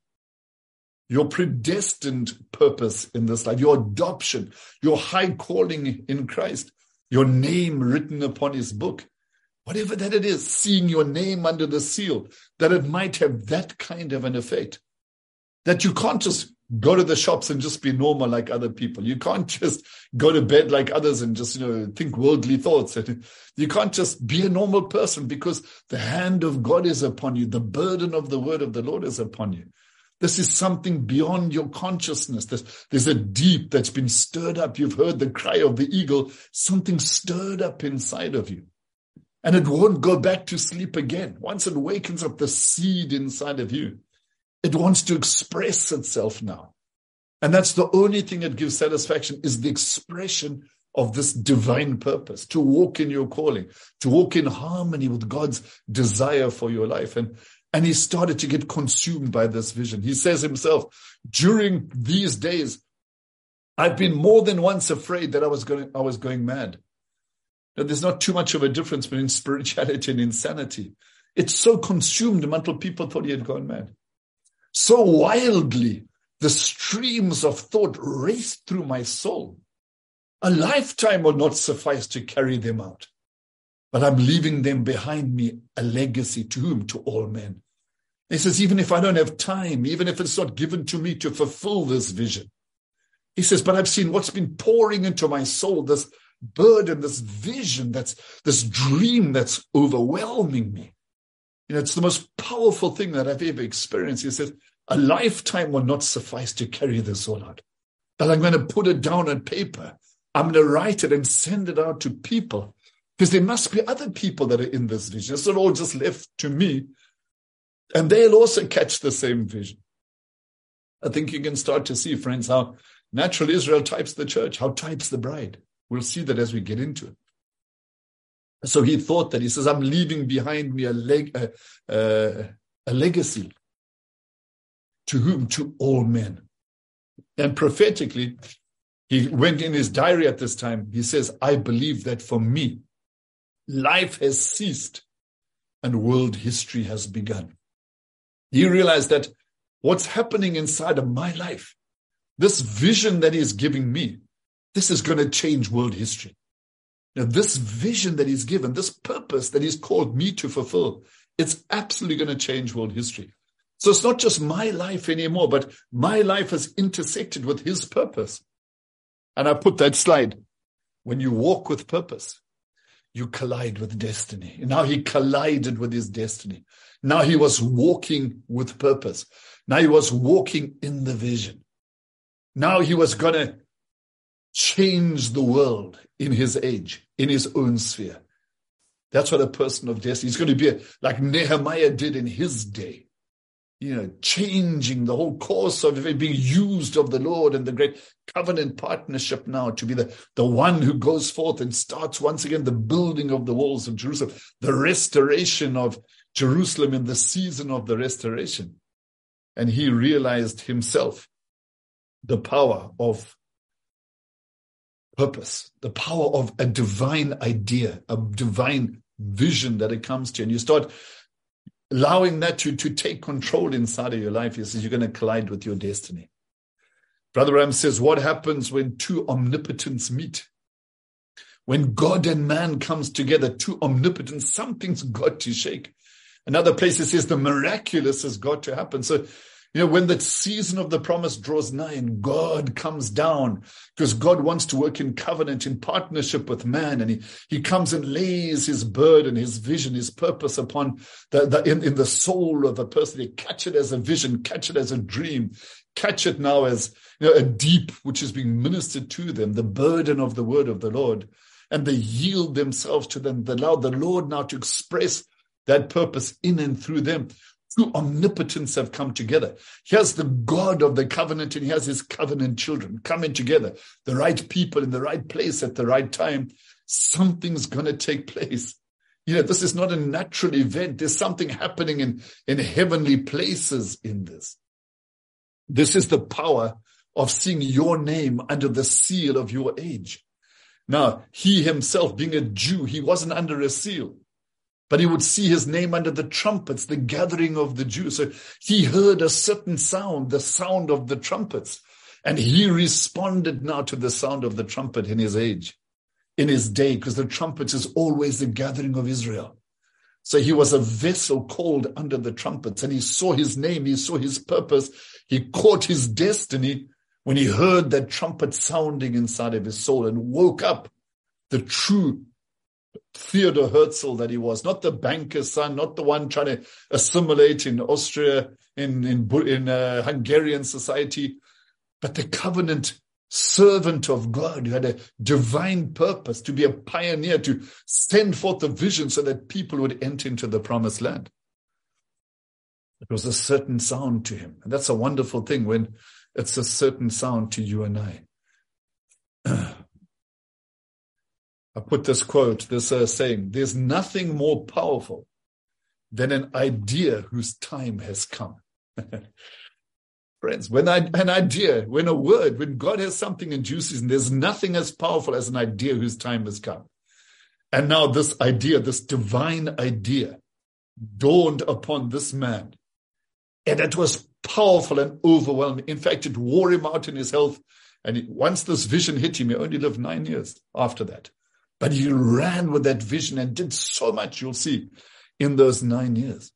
B: your predestined purpose in this life, your adoption, your high calling in Christ, your name written upon his book, whatever that it is, seeing your name under the seal, that it might have that kind of an effect. That you can't just go to the shops and just be normal like other people. You can't just go to bed like others and just, think worldly thoughts. You can't just be a normal person because the hand of God is upon you. The burden of the word of the Lord is upon you. This is something beyond your consciousness. There's a deep that's been stirred up. You've heard the cry of the eagle, something stirred up inside of you. And it won't go back to sleep again. Once it wakens up the seed inside of you, it wants to express itself now. And that's the only thing that gives satisfaction, is the expression of this divine purpose, to walk in your calling, to walk in harmony with God's desire for your life. And he started to get consumed by this vision. He says himself, during these days, I've been more than once afraid that I was going mad. Now, there's not too much of a difference between spirituality and insanity. It's so consumed him until people thought he had gone mad. So wildly, the streams of thought raced through my soul. A lifetime will not suffice to carry them out. But I'm leaving them behind me, a legacy to whom? To all men. He says, even if I don't have time, even if it's not given to me to fulfill this vision. He says, but I've seen what's been pouring into my soul, this burden, this vision, this dream that's overwhelming me. It's the most powerful thing that I've ever experienced. He says, a lifetime will not suffice to carry this all out. But I'm going to put it down on paper. I'm going to write it and send it out to people. Because there must be other people that are in this vision. It's not all just left to me. And they'll also catch the same vision. I think you can start to see, friends, how natural Israel types the church, how types the bride. We'll see that as we get into it. So he thought that, he says, I'm leaving behind me a legacy. To whom? To all men. And prophetically, he went in his diary at this time. He says, I believe that for me, life has ceased and world history has begun. He realized that what's happening inside of my life, this vision that he's giving me, this is going to change world history. Now, this vision that he's given, this purpose that he's called me to fulfill, it's absolutely going to change world history. So it's not just my life anymore, but my life has intersected with his purpose. And I put that slide. When you walk with purpose, you collide with destiny. And now he collided with his destiny. Now he was walking with purpose. Now he was walking in the vision. Now he was going to change the world in his age, in his own sphere. That's what a person of destiny is going to be, like Nehemiah did in his day. Changing the whole course of it, being used of the Lord and the great covenant partnership now to be the one who goes forth and starts once again the building of the walls of Jerusalem, the restoration of Jerusalem in the season of the restoration. And he realized himself the power of purpose, the power of a divine idea, a divine vision that it comes to. And you start allowing that to take control inside of your life. He says you're going to collide with your destiny. Brother Ram says, what happens when two omnipotents meet? When God and man comes together, two omnipotence, something's got to shake. Another place it says the miraculous has got to happen. So, when the season of the promise draws nigh and God comes down, because God wants to work in covenant, in partnership with man, and he comes and lays his burden, his vision, his purpose upon in the soul of a person. They catch it as a vision, catch it as a dream, catch it now as a deep which is being ministered to them, the burden of the word of the Lord, and they yield themselves to them. They allow the Lord now to express that purpose in and through them. Two omnipotence have come together. Here's the God of the covenant, and he has his covenant children coming together, the right people in the right place at the right time. Something's going to take place. This is not a natural event. There's something happening in heavenly places in this. This is the power of seeing your name under the seal of your age. Now, he himself, being a Jew, he wasn't under a seal, but he would see his name under the trumpets, the gathering of the Jews. So he heard a certain sound, the sound of the trumpets, and he responded now to the sound of the trumpet in his age, in his day, because the trumpet is always the gathering of Israel. So he was a vessel called under the trumpets, and he saw his name, he saw his purpose, he caught his destiny when he heard that trumpet sounding inside of his soul and woke up the true Theodor Herzl that he was, not the banker's son, not the one trying to assimilate in Austria, in Hungarian society, but the covenant servant of God who had a divine purpose to be a pioneer, to send forth the vision so that people would enter into the promised land. It was a certain sound to him. And that's a wonderful thing when it's a certain sound to you and I. I put this quote, this saying, there's nothing more powerful than an idea whose time has come. Friends, when a word, when God has something in due season, there's nothing as powerful as an idea whose time has come. And now this idea, this divine idea, dawned upon this man. And it was powerful and overwhelming. In fact, it wore him out in his health. And once this vision hit him, he only lived 9 years after that. But he ran with that vision and did so much, you'll see, in those 9 years.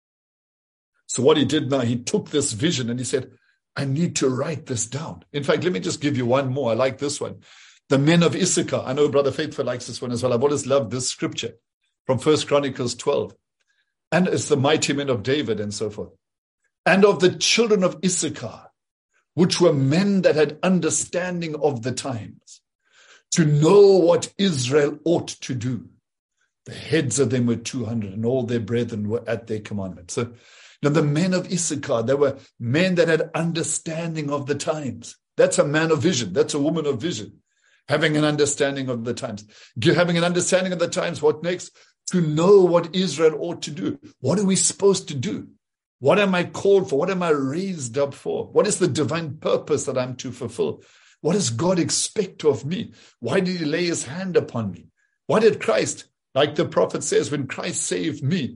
B: So what he did now, he took this vision and he said, I need to write this down. In fact, let me just give you one more. I like this one. The men of Issachar. I know Brother Faithful likes this one as well. I've always loved this scripture from 1 Chronicles 12. And it's the mighty men of David and so forth. And of the children of Issachar, which were men that had understanding of the times, to know what Israel ought to do. The heads of them were 200, and all their brethren were at their commandment. So now the men of Issachar, they were men that had understanding of the times. That's a man of vision. That's a woman of vision. Having an understanding of the times. Having an understanding of the times, what next? To know what Israel ought to do. What are we supposed to do? What am I called for? What am I raised up for? What is the divine purpose that I'm to fulfill? What does God expect of me? Why did he lay his hand upon me? Why did Christ, like the prophet says, when Christ saved me,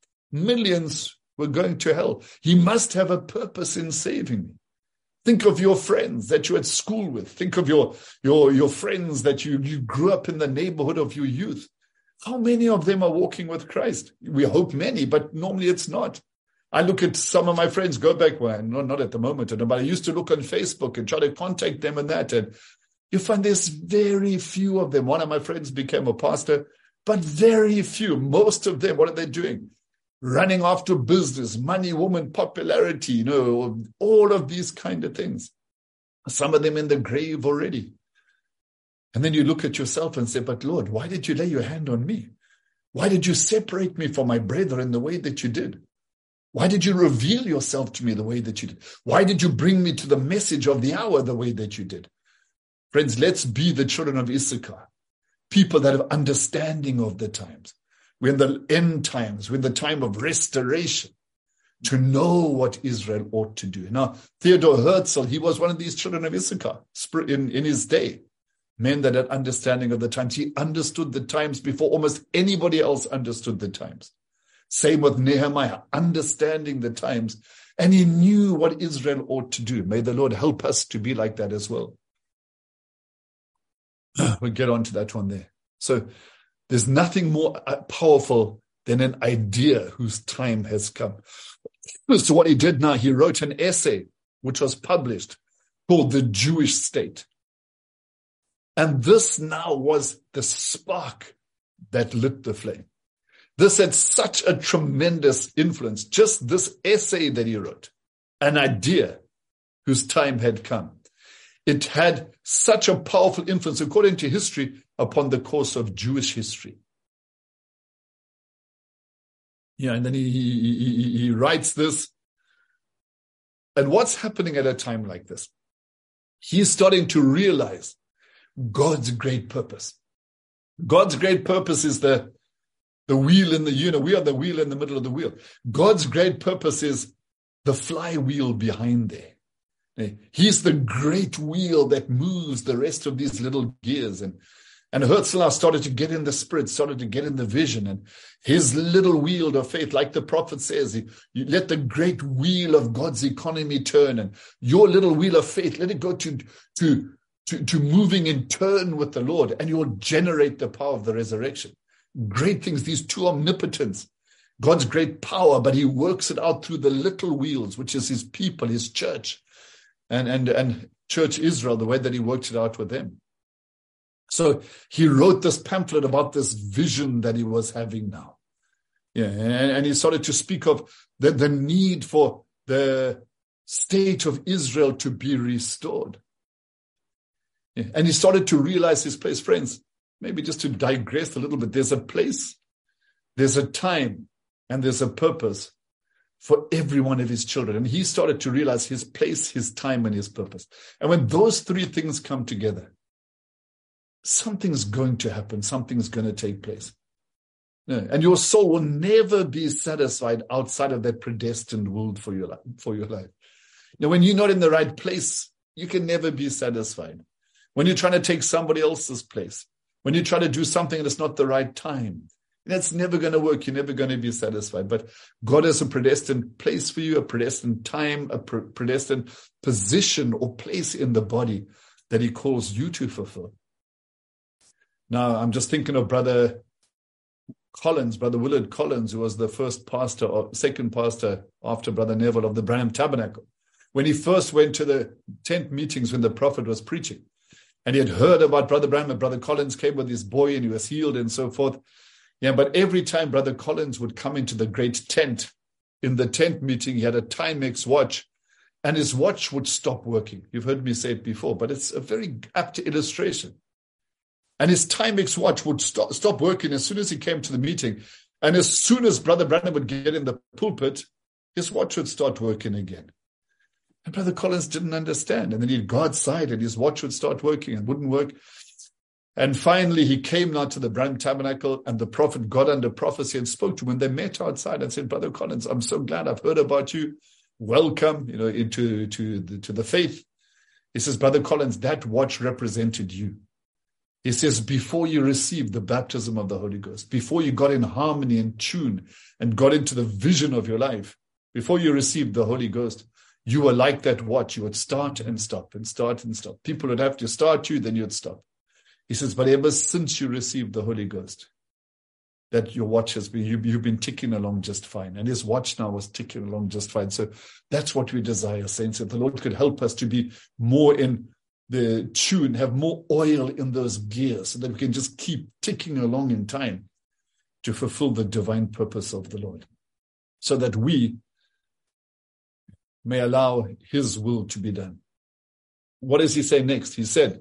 B: millions were going to hell. He must have a purpose in saving me. Think of your friends that you're at school with. Think of your friends that you grew up in the neighborhood of your youth. How many of them are walking with Christ? We hope many, but normally it's not. I look at some of my friends, go back, well, not at the moment, but I used to look on Facebook and try to contact them and that. And you find there's very few of them. One of my friends became a pastor, but very few. Most of them, what are they doing? Running after business, money, woman, popularity, all of these kind of things. Some of them in the grave already. And then you look at yourself and say, but Lord, why did you lay your hand on me? Why did you separate me from my brethren the way that you did? Why did you reveal yourself to me the way that you did? Why did you bring me to the message of the hour the way that you did? Friends, let's be the children of Issachar, people that have understanding of the times. We're in the end times, we're in the time of restoration, to know what Israel ought to do. Now, Theodor Herzl, he was one of these children of Issachar in his day, men that had understanding of the times. He understood the times before almost anybody else understood the times. Same with Nehemiah, understanding the times. And he knew what Israel ought to do. May the Lord help us to be like that as well. We'll get on to that one there. So there's nothing more powerful than an idea whose time has come. So what he did now, he wrote an essay which was published called The Jewish State. And this now was the spark that lit the flame. This had such a tremendous influence, just this essay that he wrote, an idea whose time had come. It had such a powerful influence, according to history, upon the course of Jewish history. Yeah, and then he writes this. And what's happening at a time like this? He's starting to realize God's great purpose. God's great purpose is the wheel in the, we are the wheel in the middle of the wheel. God's great purpose is the flywheel behind there. He's the great wheel that moves the rest of these little gears. And Herzl started to get in the spirit, started to get in the vision. And his little wheel of faith, like the prophet says, you let the great wheel of God's economy turn. And your little wheel of faith, let it go to moving in turn with the Lord. And you'll generate the power of the resurrection. Great things, these two omnipotents. God's great power, but he works it out through the little wheels, which is his people, his church. And Church Israel, the way that he worked it out with them. So he wrote this pamphlet about this vision that he was having now. Yeah, and he started to speak of the need for the state of Israel to be restored. Yeah, and he started to realize his place. Friends, maybe just to digress a little bit, there's a place, there's a time, and there's a purpose for every one of his children. And he started to realize his place, his time, and his purpose. And when those three things come together, something's going to happen. Something's going to take place. Yeah. And your soul will never be satisfied outside of that predestined will for your life. Now, when you're not in the right place, you can never be satisfied. When you're trying to take somebody else's place, when you try to do something and it's not the right time, that's never going to work. You're never going to be satisfied. But God has a predestined place for you, a predestined time, a predestined position or place in the body that he calls you to fulfill. Now, I'm just thinking of Brother Willard Collins, who was the first pastor or second pastor after Brother Neville of the Branham Tabernacle. When he first went to the tent meetings when the prophet was preaching, and he had heard about Brother Branham, and Brother Collins came with his boy and he was healed and so forth. Yeah, but every time Brother Collins would come into the great tent, in the tent meeting, he had a Timex watch, and his watch would stop working. You've heard me say it before, but it's a very apt illustration. And his Timex watch would stop working as soon as he came to the meeting. And as soon as Brother Branham would get in the pulpit, his watch would start working again. And Brother Collins didn't understand. And then he'd go outside and his watch would start working and wouldn't work. And finally, he came now to the Branham Tabernacle, and the prophet got under prophecy and spoke to him. When they met outside and said, Brother Collins, I'm so glad I've heard about you. Welcome, into the faith. He says, Brother Collins, that watch represented you. He says, before you received the baptism of the Holy Ghost, before you got in harmony and tune and got into the vision of your life, before you received the Holy Ghost, you were like that watch. You would start and stop and start and stop. People would have to start you, then you'd stop. He says, but ever since you received the Holy Ghost, that your watch has been, you've been ticking along just fine. And his watch now was ticking along just fine. So that's what we desire, saints, that the Lord could help us to be more in the tune, have more oil in those gears so that we can just keep ticking along in time to fulfill the divine purpose of the Lord, so that we may allow his will to be done. What does he say next? He says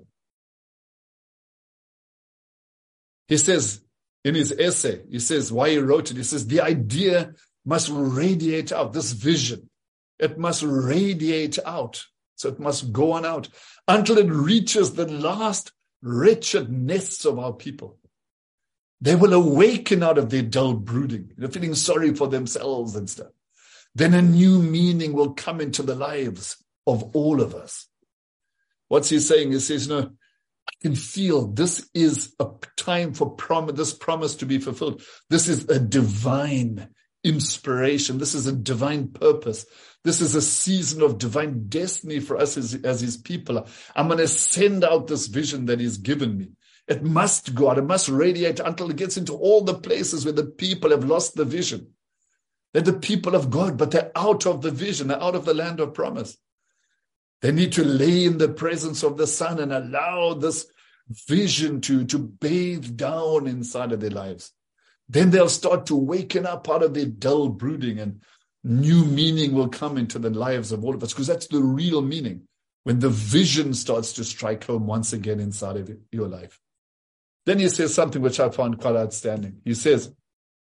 B: in his essay, he says why he wrote it. He says the idea must radiate out, this vision. It must radiate out. So it must go on out until it reaches the last wretched nests of our people. They will awaken out of their dull brooding, feeling sorry for themselves and stuff. Then a new meaning will come into the lives of all of us. What's he saying? He says, I can feel this is a time for this promise to be fulfilled. This is a divine inspiration. This is a divine purpose. This is a season of divine destiny for us as his people. I'm going to send out this vision that he's given me. It must go out. It must radiate until it gets into all the places where the people have lost the vision. They're the people of God, but they're out of the vision. They're out of the land of promise. They need to lay in the presence of the Son and allow this vision to bathe down inside of their lives. Then they'll start to waken up out of their dull brooding, and new meaning will come into the lives of all of us, because that's the real meaning, when the vision starts to strike home once again inside of your life. Then he says something which I found quite outstanding. He says,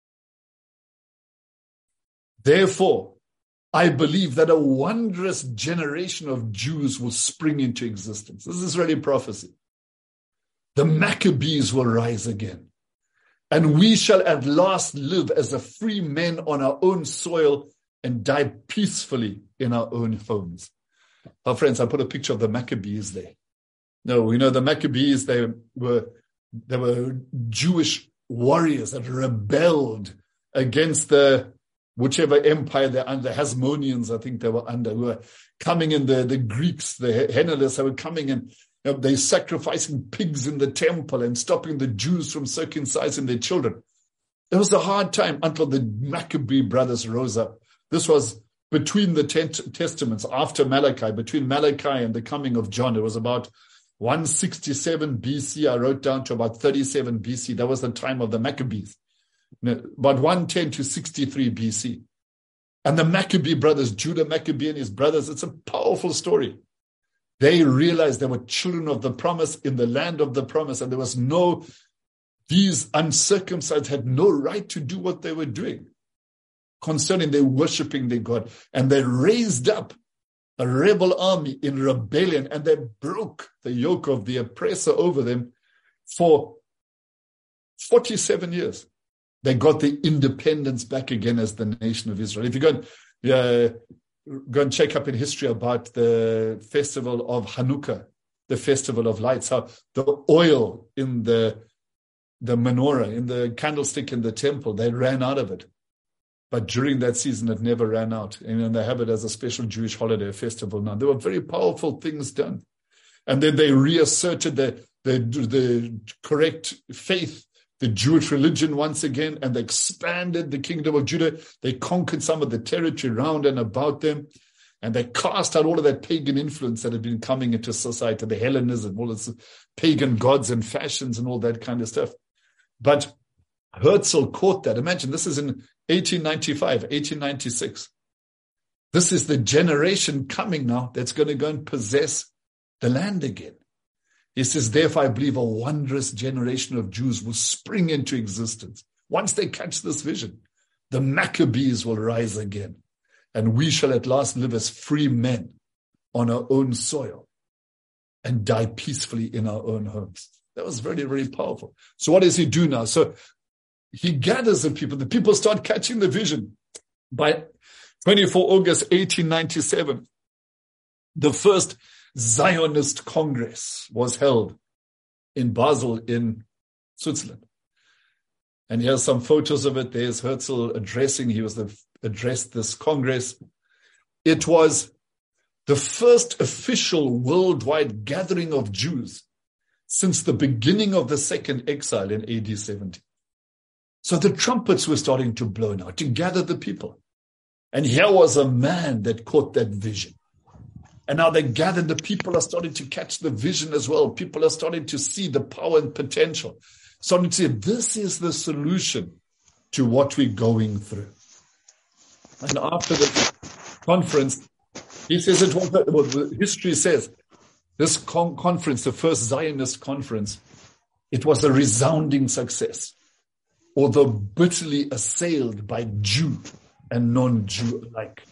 B: therefore, I believe that a wondrous generation of Jews will spring into existence. This is really prophecy. The Maccabees will rise again, and we shall at last live as a free men on our own soil and die peacefully in our own homes. Our friends, I put a picture of the Maccabees there. No, we know the Maccabees, they were Jewish warriors that rebelled against whichever empire they're under. The Hasmoneans, I think they were under, who were coming in, the Greeks, the Hellenists, they were coming in. They sacrificing pigs in the temple and stopping the Jews from circumcising their children. It was a hard time until the Maccabee brothers rose up. This was between the testaments, after Malachi, between Malachi and the coming of John. It was about 167 BC. I wrote down to about 37 BC. That was the time of the Maccabees. About 110 to 63 BC. And the Maccabee brothers, Judah Maccabee and his brothers, it's a powerful story. They realized they were children of the promise in the land of the promise, and these uncircumcised had no right to do what they were doing concerning their worshiping their God. And they raised up a rebel army in rebellion, and they broke the yoke of the oppressor over them for 47 years. They got the independence back again as the nation of Israel. If you go and check up in history about the festival of Hanukkah, the festival of lights, how the oil in the menorah, in the candlestick in the temple, they ran out of it. But during that season, it never ran out. And they have it as a special Jewish holiday, a festival now. There were very powerful things done. And then they reasserted the correct faith, the Jewish religion once again, and they expanded the kingdom of Judah. They conquered some of the territory round and about them, and they cast out all of that pagan influence that had been coming into society, the Hellenism, all its pagan gods and fashions and all that kind of stuff. But Herzl caught that. Imagine, this is in 1895, 1896. This is the generation coming now that's going to go and possess the land again. He says, therefore, I believe a wondrous generation of Jews will spring into existence. Once they catch this vision, the Maccabees will rise again, and we shall at last live as free men on our own soil and die peacefully in our own homes. That was very, very powerful. So what does he do now? So he gathers the people start catching the vision. By 24 August 1897, the first Zionist Congress was held in Basel in Switzerland. And here's some photos of it. There's Herzl addressing. He was addressed this Congress. It was the first official worldwide gathering of Jews since the beginning of the second exile in AD 70. So the trumpets were starting to blow now to gather the people. And here was a man that caught that vision. And now they gathered, the people are starting to catch the vision as well. People are starting to see the power and potential. Starting to say, this is the solution to what we're going through. And after the conference, he says it was, history says, this conference, the first Zionist conference, it was a resounding success, although bitterly assailed by Jew and non-Jew alike.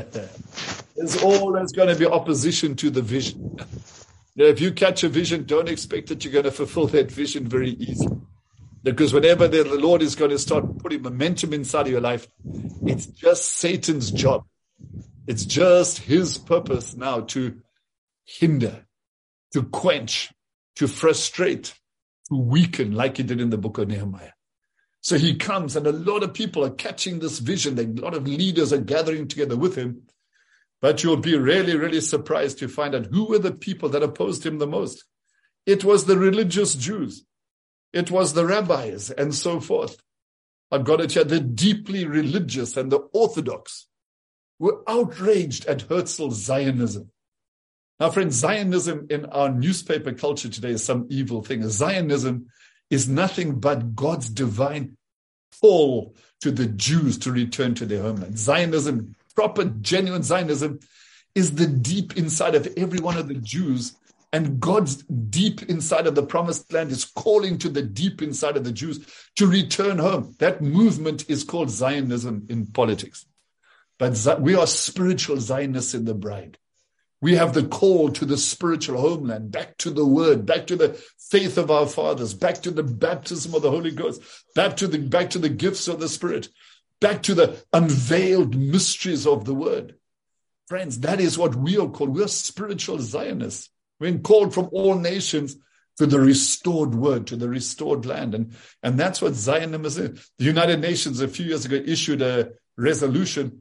B: There's always going to be opposition to the vision. If you catch a vision, don't expect that you're going to fulfill that vision very easily. Because whenever the Lord is going to start putting momentum inside of your life, it's just Satan's job. It's just his purpose now to hinder, to quench, to frustrate, to weaken, like he did in the book of Nehemiah. So he comes, and a lot of people are catching this vision. A lot of leaders are gathering together with him. But you'll be really, really surprised to find out who were the people that opposed him the most. It was the religious Jews. It was the rabbis and so forth. I've got it here. The deeply religious and the Orthodox were outraged at Herzl's Zionism. Now, friends, Zionism in our newspaper culture today is some evil thing. Zionism is nothing but God's divine call to the Jews to return to their homeland. Zionism, proper, genuine Zionism, is the deep inside of every one of the Jews, and God's deep inside of the promised land is calling to the deep inside of the Jews to return home. That movement is called Zionism in politics. But we are spiritual Zionists in the bride. We have the call to the spiritual homeland, back to the word, back to the faith of our fathers, back to the baptism of the Holy Ghost, back to the gifts of the Spirit, back to the unveiled mysteries of the word. Friends, that is what we are called. We are spiritual Zionists. We're called from all nations to the restored word, to the restored land. And that's what Zionism is. The United Nations a few years ago issued a resolution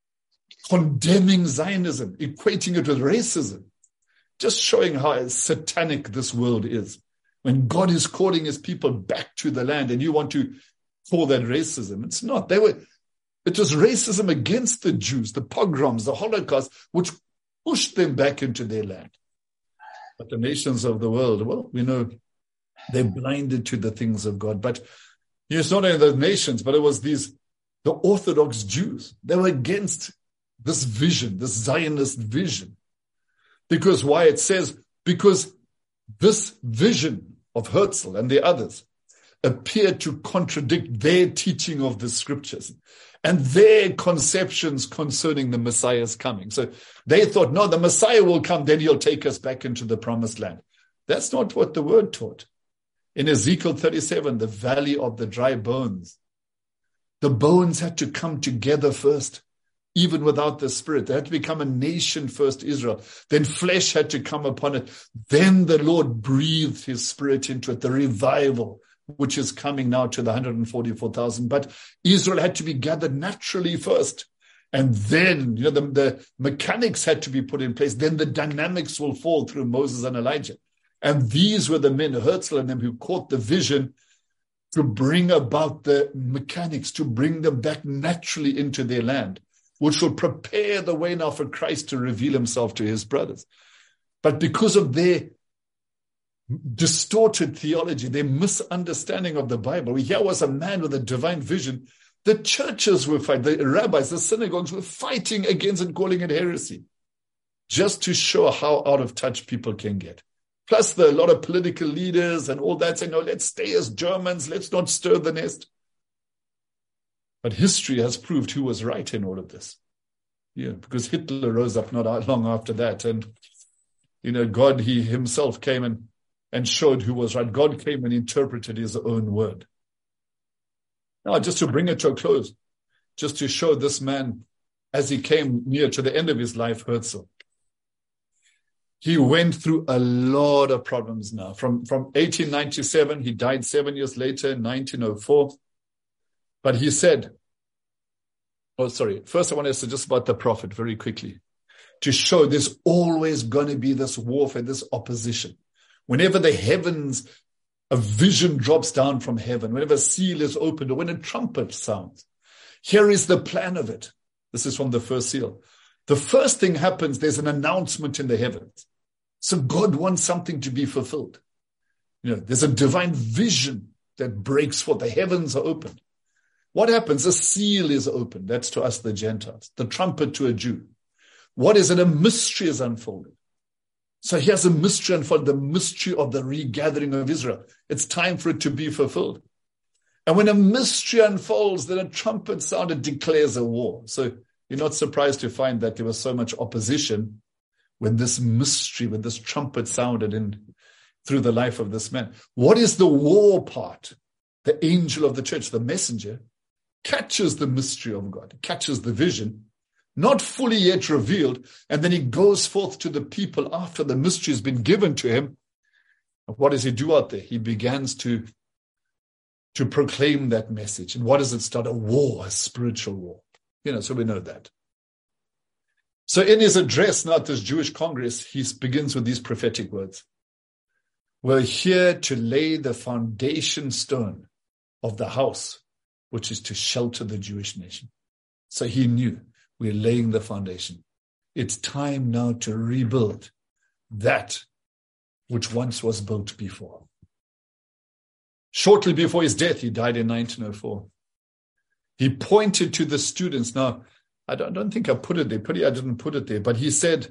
B: condemning Zionism, equating it with racism, just showing how satanic this world is. When God is calling his people back to the land and you want to call that racism, it's not. It was racism against the Jews, the pogroms, the Holocaust, which pushed them back into their land. But the nations of the world, well, we know they're blinded to the things of God. But it's not only the nations, but it was the Orthodox Jews. They were against this vision, this Zionist vision. Because why? It says, because this vision of Herzl and the others appeared to contradict their teaching of the scriptures and their conceptions concerning the Messiah's coming. So they thought, no, the Messiah will come, then he'll take us back into the promised land. That's not what the word taught. In Ezekiel 37, the valley of the dry bones, the bones had to come together first. Even without the Spirit, they had to become a nation first, Israel. Then flesh had to come upon it. Then the Lord breathed his Spirit into it, the revival, which is coming now to the 144,000. But Israel had to be gathered naturally first. And then, the mechanics had to be put in place. Then the dynamics will fall through Moses and Elijah. And these were the men, Herzl and them, who caught the vision to bring about the mechanics, to bring them back naturally into their land, which will prepare the way now for Christ to reveal himself to his brothers. But because of their distorted theology, their misunderstanding of the Bible, here was a man with a divine vision. The churches were fighting, the rabbis, the synagogues were fighting against and calling it heresy, just to show how out of touch people can get. Plus a lot of political leaders and all that saying, no, let's stay as Germans, let's not stir the nest. But history has proved who was right in all of this. Yeah, because Hitler rose up not long after that. And, God, he himself came and showed who was right. God came and interpreted his own word. Now, just to bring it to a close, just to show this man, as he came near to the end of his life, Herzl, he went through a lot of problems now. From 1897, he died 7 years later in 1904. But he said, first I want to say just about the prophet very quickly, to show there's always going to be this warfare, this opposition. Whenever the heavens, a vision drops down from heaven, whenever a seal is opened, or when a trumpet sounds, here is the plan of it. This is from the first seal. The first thing happens, there's an announcement in the heavens. So God wants something to be fulfilled. There's a divine vision that breaks forth. The heavens are opened. What happens? A seal is opened. That's to us, the Gentiles. The trumpet to a Jew. What is it? A mystery is unfolded. So here's a mystery unfolded, the mystery of the regathering of Israel. It's time for it to be fulfilled. And when a mystery unfolds, then a trumpet sound declares a war. So you're not surprised to find that there was so much opposition when this mystery, when this trumpet sounded in through the life of this man. What is the war part? The angel of the church, the messenger, catches the mystery of God, catches the vision, not fully yet revealed, and then he goes forth to the people after the mystery has been given to him. And what does he do out there? He begins to proclaim that message. And what does it start? A war, a spiritual war. So we know that. So in his address now at this Jewish Congress, he begins with these prophetic words. We're here to lay the foundation stone of the house, which is to shelter the Jewish nation. So he knew we're laying the foundation. It's time now to rebuild that which once was built before. Shortly before his death, he died in 1904. He pointed to the students. Now, I don't think I put it there. Pretty, I didn't put it there. But he says,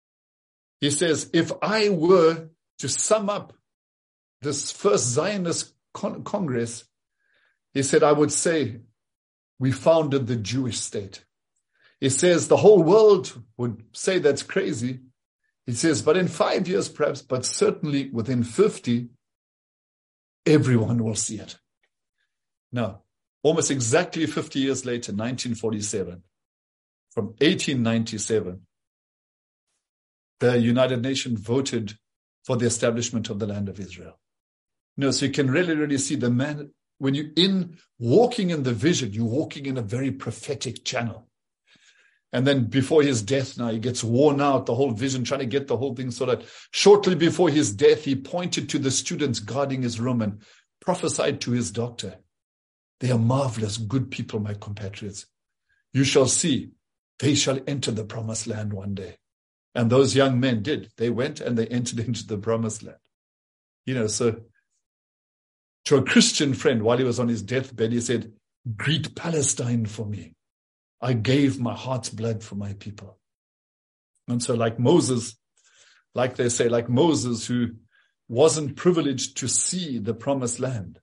B: if I were to sum up this first Zionist Congress, he said, I would say we founded the Jewish state. He says the whole world would say that's crazy. He says, but in 5 years perhaps, but certainly within 50, everyone will see it. Now, almost exactly 50 years later, 1947, from 1897, the United Nations voted for the establishment of the land of Israel. So you can really see the man, when you're walking in the vision, you're walking in a very prophetic channel. And then before his death now, he gets worn out, the whole vision, trying to get the whole thing sorted. Shortly before his death, he pointed to the students guarding his room and prophesied to his doctor, they are marvelous, good people, my compatriots. You shall see, they shall enter the promised land one day. And those young men did. They went and they entered into the promised land. So to a Christian friend, while he was on his deathbed, he said, greet Palestine for me. I gave my heart's blood for my people. And so like Moses, like they say, like Moses, who wasn't privileged to see the promised land,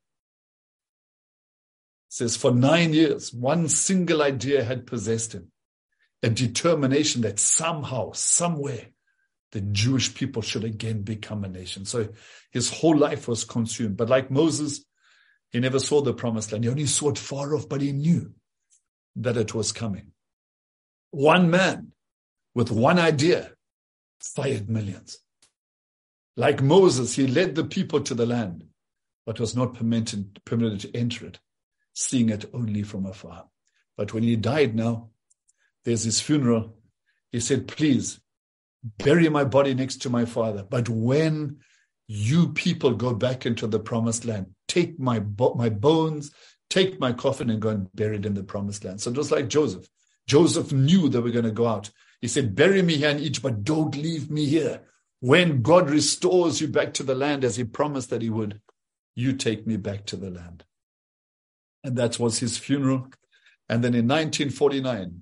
B: says for 9 years, one single idea had possessed him, a determination that somehow, somewhere, the Jewish people should again become a nation. So his whole life was consumed. But like Moses, he never saw the promised land. He only saw it far off, but he knew that it was coming. One man with one idea fired millions. Like Moses, he led the people to the land, but was not permitted to enter it, seeing it only from afar. But when he died now, there's his funeral. He said, please, bury my body next to my father. But when you people go back into the promised land, take my bones, take my coffin and go and bury it in the promised land. So it was like Joseph. Joseph knew they were going to go out. He said, bury me here in Egypt, but don't leave me here. When God restores you back to the land as he promised that he would, you take me back to the land. And that was his funeral. And then in 1949,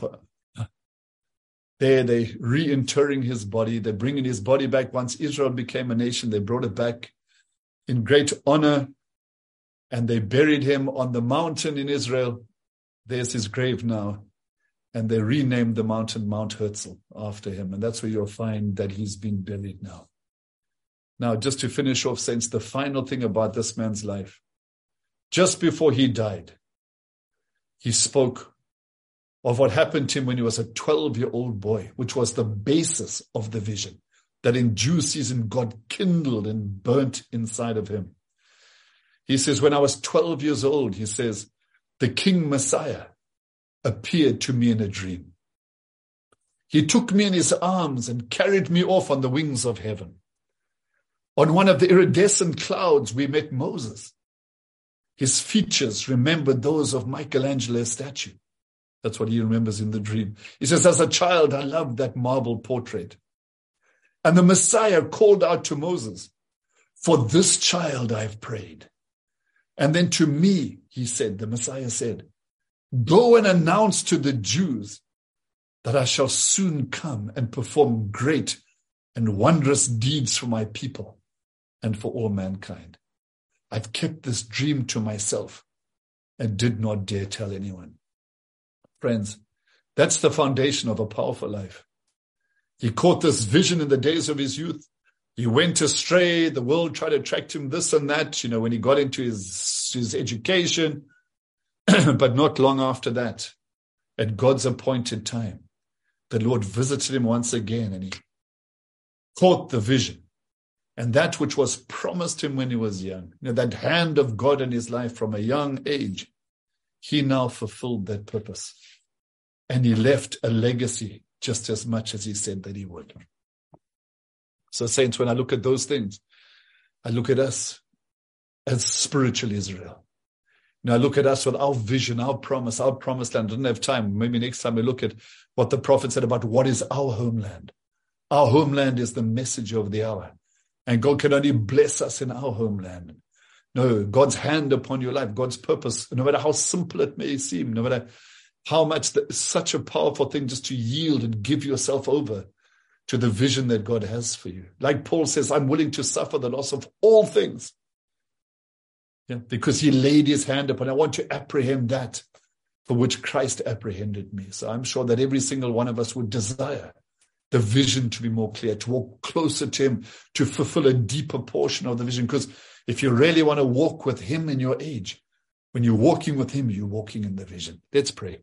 B: they reinterring his body. They're bringing his body back. Once Israel became a nation, they brought it back in great honor. And they buried him on the mountain in Israel. There's his grave now. And they renamed the mountain Mount Herzl after him. And that's where you'll find that he's been buried now. Now, just to finish off, saints, the final thing about this man's life. Just before he died, he spoke of what happened to him when he was a 12-year-old boy, which was the basis of the vision that in due season God kindled and burnt inside of him. He says, when I was 12 years old, he says, the King Messiah appeared to me in a dream. He took me in his arms and carried me off on the wings of heaven. On one of the iridescent clouds, we met Moses. His features remembered those of Michelangelo's statue. That's what he remembers in the dream. He says, as a child, I loved that marble portrait. And the Messiah called out to Moses, for this child I've prayed. And then to me, he said, the Messiah said, go and announce to the Jews that I shall soon come and perform great and wondrous deeds for my people and for all mankind. I've kept this dream to myself and did not dare tell anyone. Friends, that's the foundation of a powerful life. He caught this vision in the days of his youth. He went astray. The world tried to attract him this and that, when he got into his education. But not long after that, at God's appointed time, the Lord visited him once again and he caught the vision. And that which was promised him when he was young, that hand of God in his life from a young age, he now fulfilled that purpose. And he left a legacy just as much as he said that he would. So saints, when I look at those things, I look at us as spiritual Israel. Now look at us with our vision, our promised land. I don't have time. Maybe next time we look at what the prophet said about what is our homeland. Our homeland is the message of the hour. And God can only bless us in our homeland. No, God's hand upon your life, God's purpose, no matter how simple it may seem, no matter how much, it's such a powerful thing just to yield and give yourself over to the vision that God has for you. Like Paul says, I'm willing to suffer the loss of all things. Yeah, because he laid his hand upon, I want to apprehend that for which Christ apprehended me. So I'm sure that every single one of us would desire the vision to be more clear, to walk closer to him, to fulfill a deeper portion of the vision. Because if you really want to walk with him in your age, when you're walking with him, you're walking in the vision. Let's pray.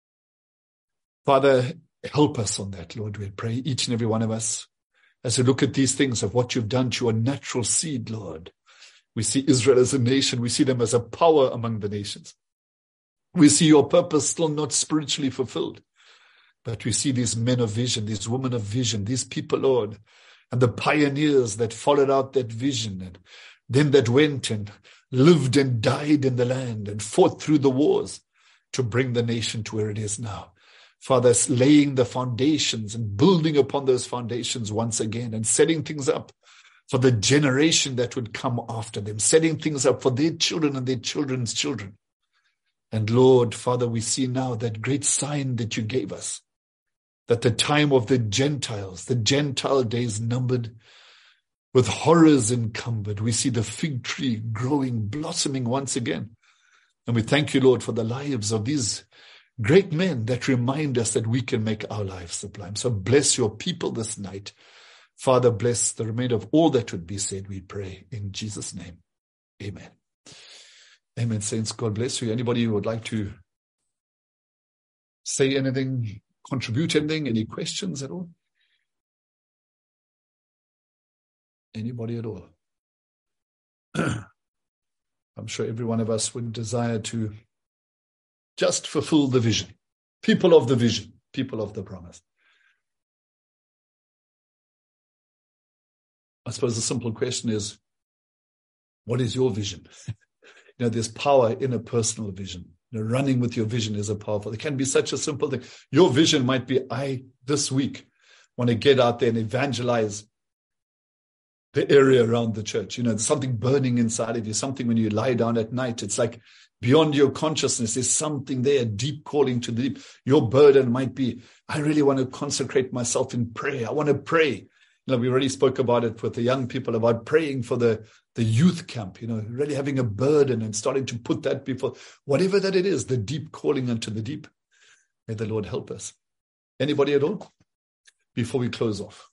B: Father, help us on that, Lord. We pray, each and every one of us, as we look at these things of what you've done to your natural seed, Lord. We see Israel as a nation. We see them as a power among the nations. We see your purpose still not spiritually fulfilled. But we see these men of vision, these women of vision, these people, Lord, and the pioneers that followed out that vision, and them that went and lived and died in the land and fought through the wars to bring the nation to where it is now. Father, laying the foundations and building upon those foundations once again and setting things up for the generation that would come after them, setting things up for their children and their children's children. And Lord, Father, we see now that great sign that you gave us, that the time of the Gentiles, the Gentile days numbered, with horrors encumbered, we see the fig tree growing, blossoming once again. And we thank you, Lord, for the lives of these great men that remind us that we can make our lives sublime. So bless your people this night. Father, bless the remainder of all that would be said, we pray in Jesus' name. Amen. Amen, saints. God bless you. Anybody who would like to say anything, contribute anything, any questions at all? Anybody at all? I'm sure every one of us would desire to just fulfill the vision. People of the vision, people of the promise. I suppose the simple question is, what is your vision? There's power in a personal vision. Running with your vision is a powerful. It can be such a simple thing. Your vision might be, this week, want to get out there and evangelize the area around the church. There's something burning inside of you, something when you lie down at night. It's like beyond your consciousness, there's something there, a deep calling to the deep. Your burden might be, I really want to consecrate myself in prayer. I want to pray. We already spoke about it with the young people, about praying for the youth camp, really having a burden and starting to put that before, whatever that it is, the deep calling unto the deep. May the Lord help us. Anybody at all? Before we close off.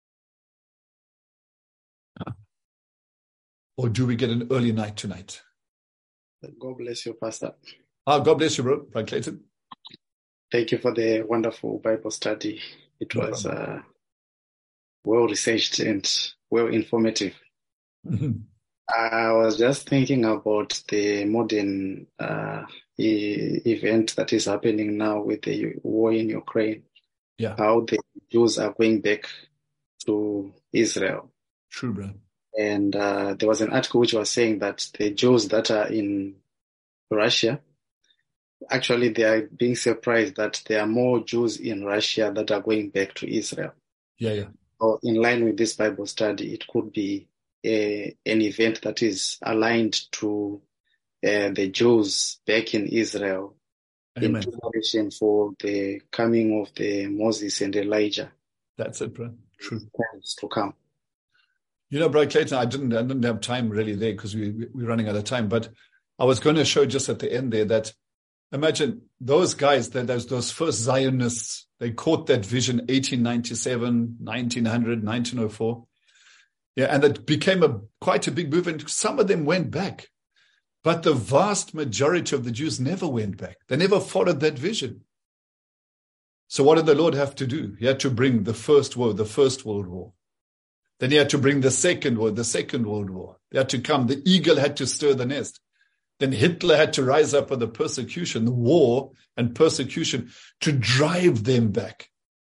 B: Or do we get an early night tonight?
A: God bless you, Pastor.
B: God bless you, bro. Frank Clayton.
A: Thank you for the wonderful Bible study. It was well-researched and well-informative.
B: Mm-hmm.
A: I was just thinking about the modern event that is happening now with the war in Ukraine.
B: Yeah.
A: How the Jews are going back to Israel.
B: True, bro.
A: And there was an article which was saying that the Jews that are in Russia, actually they are being surprised that there are more Jews in Russia that are going back to Israel.
B: Yeah.
A: So in line with this Bible study, it could be an event that is aligned to the Jews back in Israel.
B: Amen.
A: In preparation for the coming of the Moses and Elijah.
B: That's it, bro. True.
A: To come.
B: Bro Clayton, I didn't have time really there because we're running out of time. But I was going to show just at the end there that imagine those guys, those first Zionists, they caught that vision 1897, 1900, 1904. Yeah, and that became quite a big movement. Some of them went back. But the vast majority of the Jews never went back. They never followed that vision. So what did the Lord have to do? He had to bring the First World War. Then he had to bring the Second World War. They had to come. The eagle had to stir the nest. Then Hitler had to rise up with the persecution, the war and persecution to drive them back.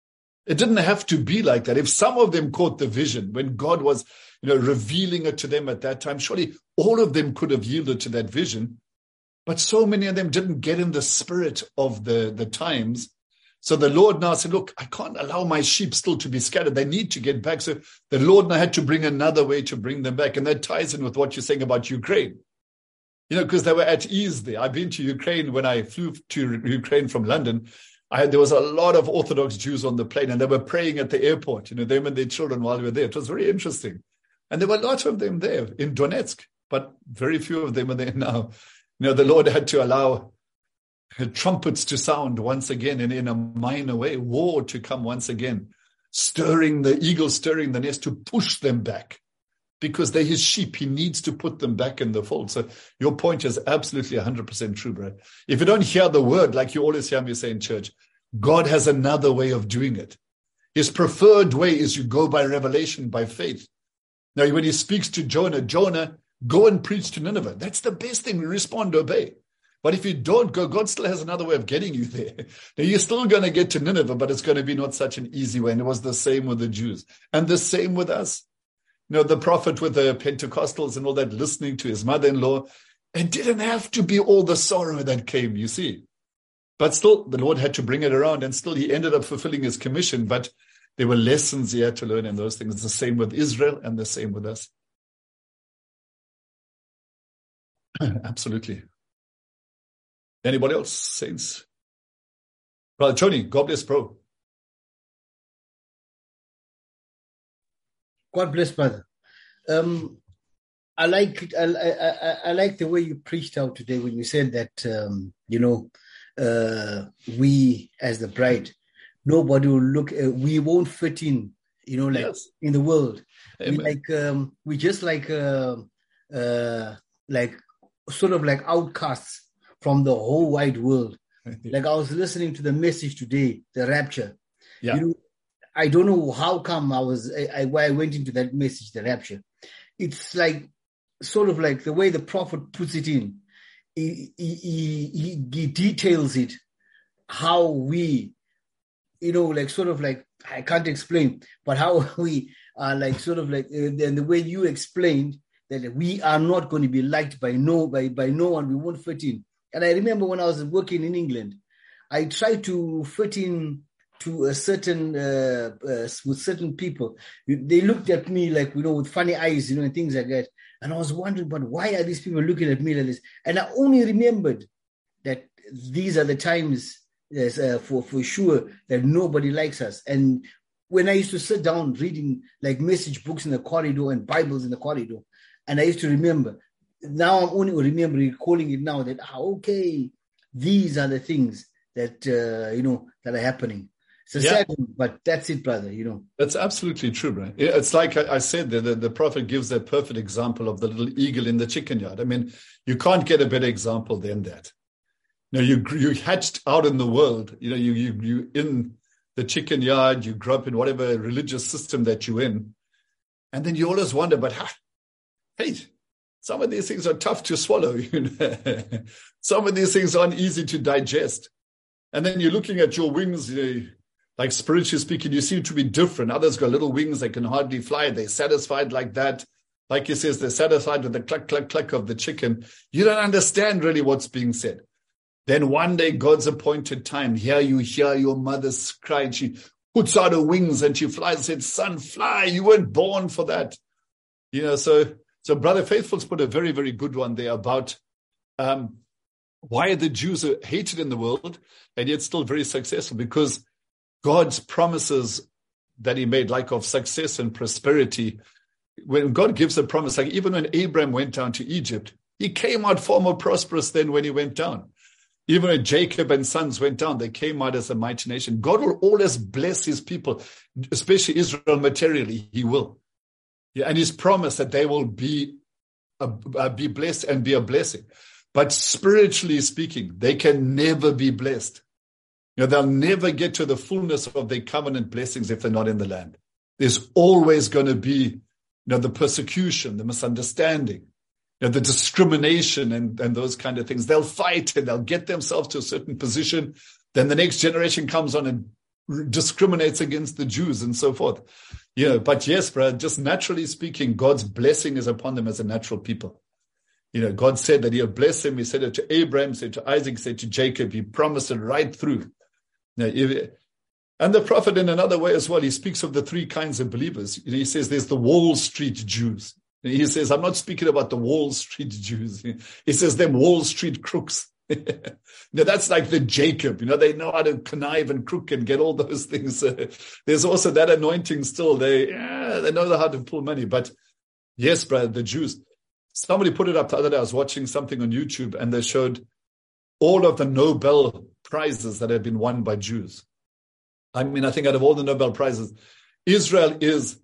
B: It didn't have to be like that. If some of them caught the vision when God was, revealing it to them at that time, surely all of them could have yielded to that vision. But so many of them didn't get in the spirit of the times. So the Lord now said, look, I can't allow my sheep still to be scattered. They need to get back. So the Lord now had to bring another way to bring them back. And that ties in with what you're saying about Ukraine. Because they were at ease there. I've been to Ukraine when I flew to Ukraine from London. There was a lot of Orthodox Jews on the plane, and they were praying at the airport, them and their children while we were there. It was very interesting. And there were a lot of them there in Donetsk, but very few of them are there now. The Lord had to allow trumpets to sound once again and in a minor way, war to come once again, stirring the nest to push them back. Because they're his sheep, he needs to put them back in the fold. So your point is absolutely 100% true, bro. If you don't hear the word, like you always hear me say in church, God has another way of doing it. His preferred way is you go by revelation, by faith. Now, when he speaks to Jonah, go and preach to Nineveh. That's the best thing. Respond, obey. But if you don't go, God still has another way of getting you there. Now, you're still going to get to Nineveh, but it's going to be not such an easy way. And it was the same with the Jews. And the same with us. The prophet with the Pentecostals and all that, listening to his mother-in-law, it didn't have to be all the sorrow that came, you see. But still, the Lord had to bring it around, and still he ended up fulfilling his commission. But there were lessons he had to learn in those things. It's the same with Israel and the same with us. Absolutely. Anybody else, saints? Brother Tony, God bless, bro.
C: God bless, brother. I like the way you preached out today when you said that we as the bride, nobody will look. We won't fit in, yes, in the world. We just like sort of like outcasts from the whole wide world. Like I was listening to the message today, the rapture.
B: Yeah.
C: I don't know how come I went into that message, the rapture. It's like sort of like the way the prophet puts it in. He details it, how we, sort of like, I can't explain, but how we are like sort of like, and the way you explained that we are not going to be liked by no one, we won't fit in. And I remember when I was working in England, I tried to fit in to a certain with certain people. They looked at me like with funny eyes, and things like that. And I was wondering, but why are these people looking at me like this? And I only remembered that these are the times for sure that nobody likes us. And when I used to sit down reading like message books in the corridor and Bibles in the corridor, and I used to remember. Now I'm only recalling it now that okay, these are the things that that are happening. It's sad, but that's it, brother.
B: That's absolutely true, bro. It's like I said, the prophet gives that perfect example of the little eagle in the chicken yard. I mean, you can't get a better example than that. You hatched out in the world. You in the chicken yard. You grew up in whatever religious system that you're in, and then you always wonder, but hey, some of these things are tough to swallow. Some of these things aren't easy to digest. And then you're looking at your wings, like spiritually speaking, you seem to be different. Others got little wings, they can hardly fly. They're satisfied like that. Like he says, they're satisfied with the cluck, cluck, cluck of the chicken. You don't understand really what's being said. Then one day, God's appointed time, here you hear your mother's cry, and she puts out her wings and she flies and says, son, fly, you weren't born for that. So Brother Faithful's put a very, very good one there about why the Jews are hated in the world and yet still very successful, because God's promises that he made, like of success and prosperity, when God gives a promise, like even when Abraham went down to Egypt, he came out far more prosperous than when he went down. Even when Jacob and sons went down, they came out as a mighty nation. God will always bless his people, especially Israel materially, he will. Yeah, and his promise that they will be blessed and be a blessing. But spiritually speaking, they can never be blessed. They'll never get to the fullness of their covenant blessings if they're not in the land. There's always going to be, the persecution, the misunderstanding, the discrimination and those kind of things. They'll fight and they'll get themselves to a certain position. Then the next generation comes on and discriminates against the Jews and so forth. But yes, brother, just naturally speaking, God's blessing is upon them as a natural people. God said that he'll bless him. He said it to Abraham, said to Isaac, said to Jacob. He promised it right through. And the prophet in another way as well, he speaks of the three kinds of believers. He says there's the Wall Street Jews. He says, I'm not speaking about the Wall Street Jews. He says them Wall Street crooks. That's like the Jacob. They know how to connive and crook and get all those things. There's also that anointing still. They know how to pull money. But yes, brother, the Jews. Somebody put it up the other day. I was watching something on YouTube and they showed all of the Nobel Prizes that have been won by Jews. I think out of all the Nobel Prizes, Israel is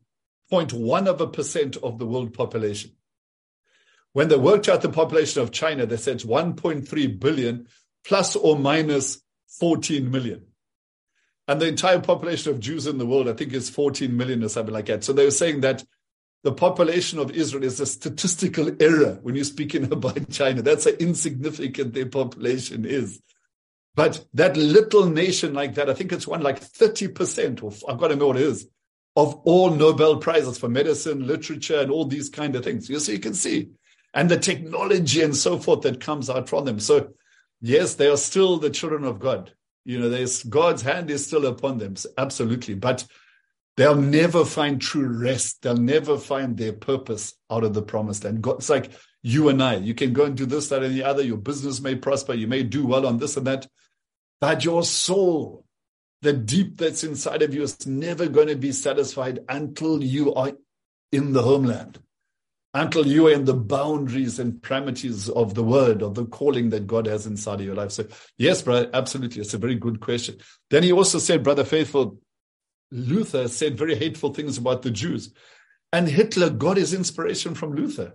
B: 0.1% of the world population. When they worked out the population of China, they said it's 1.3 billion plus or minus 14 million. And the entire population of Jews in the world, I think, is 14 million or something like that. So they were saying that the population of Israel is a statistical error when you're speaking about China. That's how insignificant their population is. But that little nation like that, I think it's won like 30%, or I've got to know what it is, of all Nobel Prizes for medicine, literature, and all these kind of things. So you can see. And the technology and so forth that comes out from them. So, yes, they are still the children of God. God's hand is still upon them, absolutely. But they'll never find true rest. They'll never find their purpose out of the promised land. It's like you and I. You can go and do this, that, and the other. Your business may prosper. You may do well on this and that. But your soul, the deep that's inside of you, is never going to be satisfied until you are in the homeland. Until you are in the boundaries and parameters of the word, of the calling that God has inside of your life. So, yes, brother, absolutely. It's a very good question. Then he also said, Brother Faithful, Luther said very hateful things about the Jews. And Hitler got his inspiration from Luther.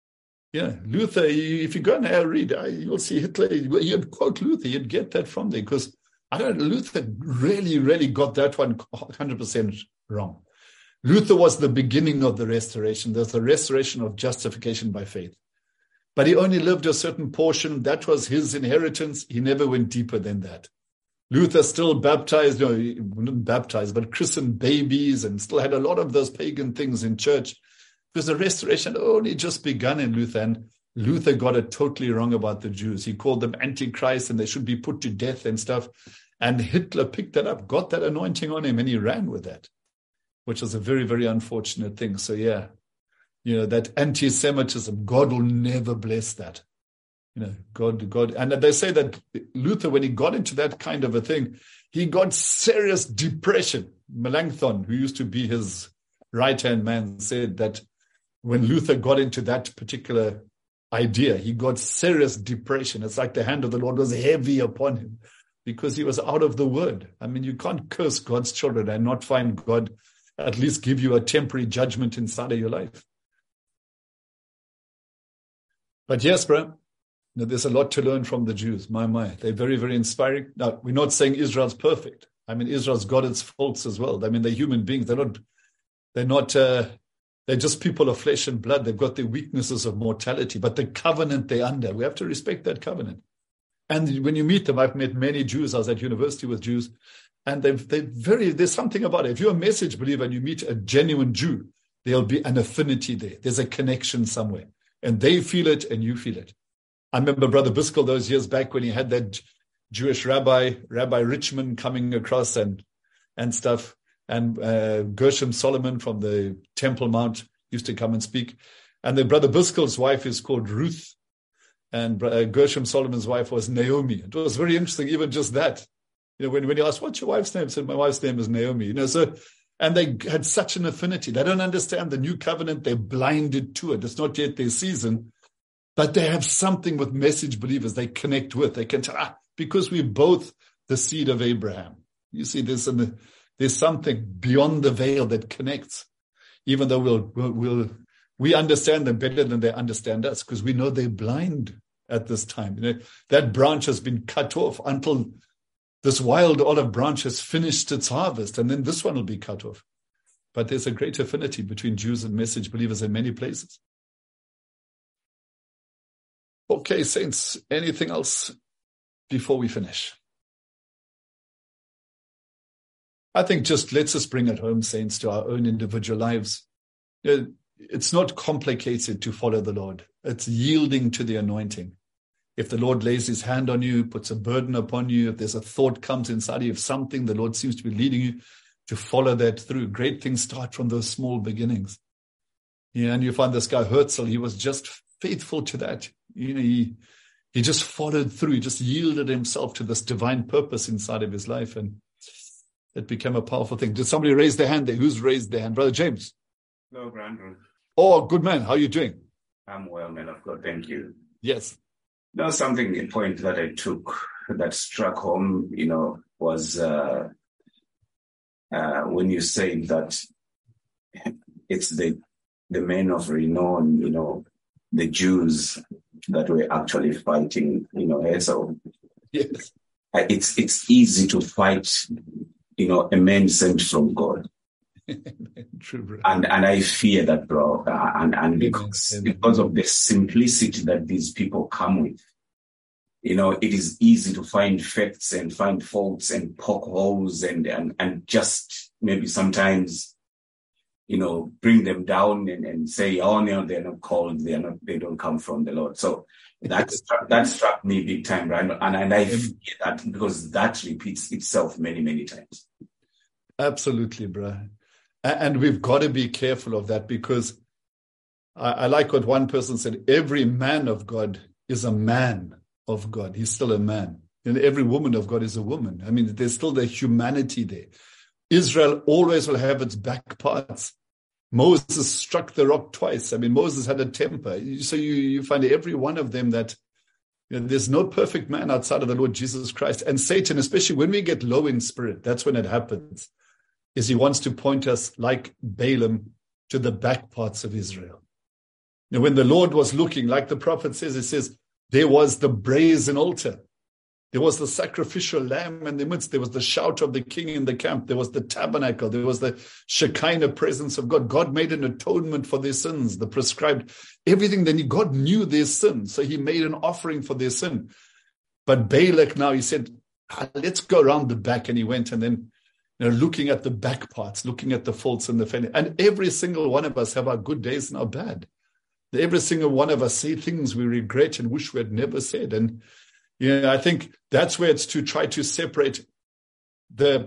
B: Luther, if you go and read, you'll see Hitler, you'd quote Luther, you'd get that from there. Because Luther really, really got that one 100% wrong. Luther was the beginning of the restoration. There's the restoration of justification by faith. But he only lived a certain portion. That was his inheritance. He never went deeper than that. Luther still baptized, he didn't baptize, but christened babies and still had a lot of those pagan things in church. Because the restoration only just begun in Luther. And Luther got it totally wrong about the Jews. He called them Antichrist and they should be put to death and stuff. And Hitler picked that up, got that anointing on him, and he ran with that, which is a very, very unfortunate thing. So, that anti-Semitism, God will never bless that. God. And they say that Luther, when he got into that kind of a thing, he got serious depression. Melanchthon, who used to be his right-hand man, said that when Luther got into that particular idea, he got serious depression. It's like the hand of the Lord was heavy upon him because he was out of the word. You can't curse God's children and not find God at least give you a temporary judgment inside of your life. But yes, bro, there's a lot to learn from the Jews. My. They're very, very inspiring. Now, we're not saying Israel's perfect. Israel's got its faults as well. They're human beings. They're just people of flesh and blood. They've got their weaknesses of mortality, but the covenant they're under, we have to respect that covenant. And when you meet them, I've met many Jews. I was at university with Jews, and there's something about it. If you're a message believer and you meet a genuine Jew, there'll be an affinity there. There's a connection somewhere, and they feel it and you feel it. I remember Brother Biskel those years back when he had that Jewish Rabbi Richman coming across and stuff. And Gershom Solomon from the Temple Mount used to come and speak. And then Brother Biskel's wife is called Ruth. And Gershom Solomon's wife was Naomi. It was very interesting, even just that. When you ask, what's your wife's name? I said, my wife's name is Naomi. And they had such an affinity. They don't understand the new covenant. They're blinded to it. It's not yet their season. But they have something with message believers they connect with. They can tell, because we're both the seed of Abraham. You see, there's something beyond the veil that connects, even though we understand them better than they understand us, because we know they're blind at this time. That branch has been cut off until this wild olive branch has finished its harvest, and then this one will be cut off. But there's a great affinity between Jews and message believers in many places. Okay, saints, anything else before we finish? I think just let's just bring it home, saints, to our own individual lives. It's not complicated to follow the Lord. It's yielding to the anointing. If the Lord lays his hand on you, puts a burden upon you, if there's a thought comes inside you, if something the Lord seems to be leading you, to follow that through. Great things start from those small beginnings. Yeah, and you find this guy Herzl, he was just faithful to that. He just followed through. He just yielded himself to this divine purpose inside of his life, and it became a powerful thing. Did somebody raise their hand there? Who's raised their hand? Brother James.
D: Hello, Brandon.
B: Oh, good man. How are you doing?
D: I'm well, man of God. Thank you.
B: Yes.
D: Now, a point that I took that struck home, was when you say that it's the men of renown, the Jews that were actually fighting, Esau.
B: Yes.
D: It's easy to fight, a man sent from God.
B: True, bro.
D: And I fear that, bro. And because of the simplicity that these people come with, it is easy to find facts and find faults and poke holes and just maybe sometimes, bring them down and say, oh no, they're not called, they don't come from the Lord. So that struck me big time, right? And I fear that because that repeats itself many, many times.
B: Absolutely, bro. And we've got to be careful of that, because I like what one person said, every man of God is a man of God. He's still a man. And every woman of God is a woman. I mean, there's still the humanity there. Israel always will have its back parts. Moses struck the rock twice. I mean, Moses had a temper. So you find every one of them that there's no perfect man outside of the Lord Jesus Christ. And Satan, especially when we get low in spirit, that's when it happens, is he wants to point us like Balaam to the back parts of Israel. When the Lord was looking, like the prophet says, it says, there was the brazen altar. There was the sacrificial lamb in the midst. There was the shout of the king in the camp. There was the tabernacle. There was the Shekinah presence of God. God made an atonement for their sins, the prescribed everything. Then God knew their sin, so he made an offering for their sin. But Balak now, he said, let's go around the back. And he went, and then looking at the back parts, looking at the faults and the failure. And every single one of us have our good days and our bad. Every single one of us say things we regret and wish we had never said. And I think that's where it's to try to separate a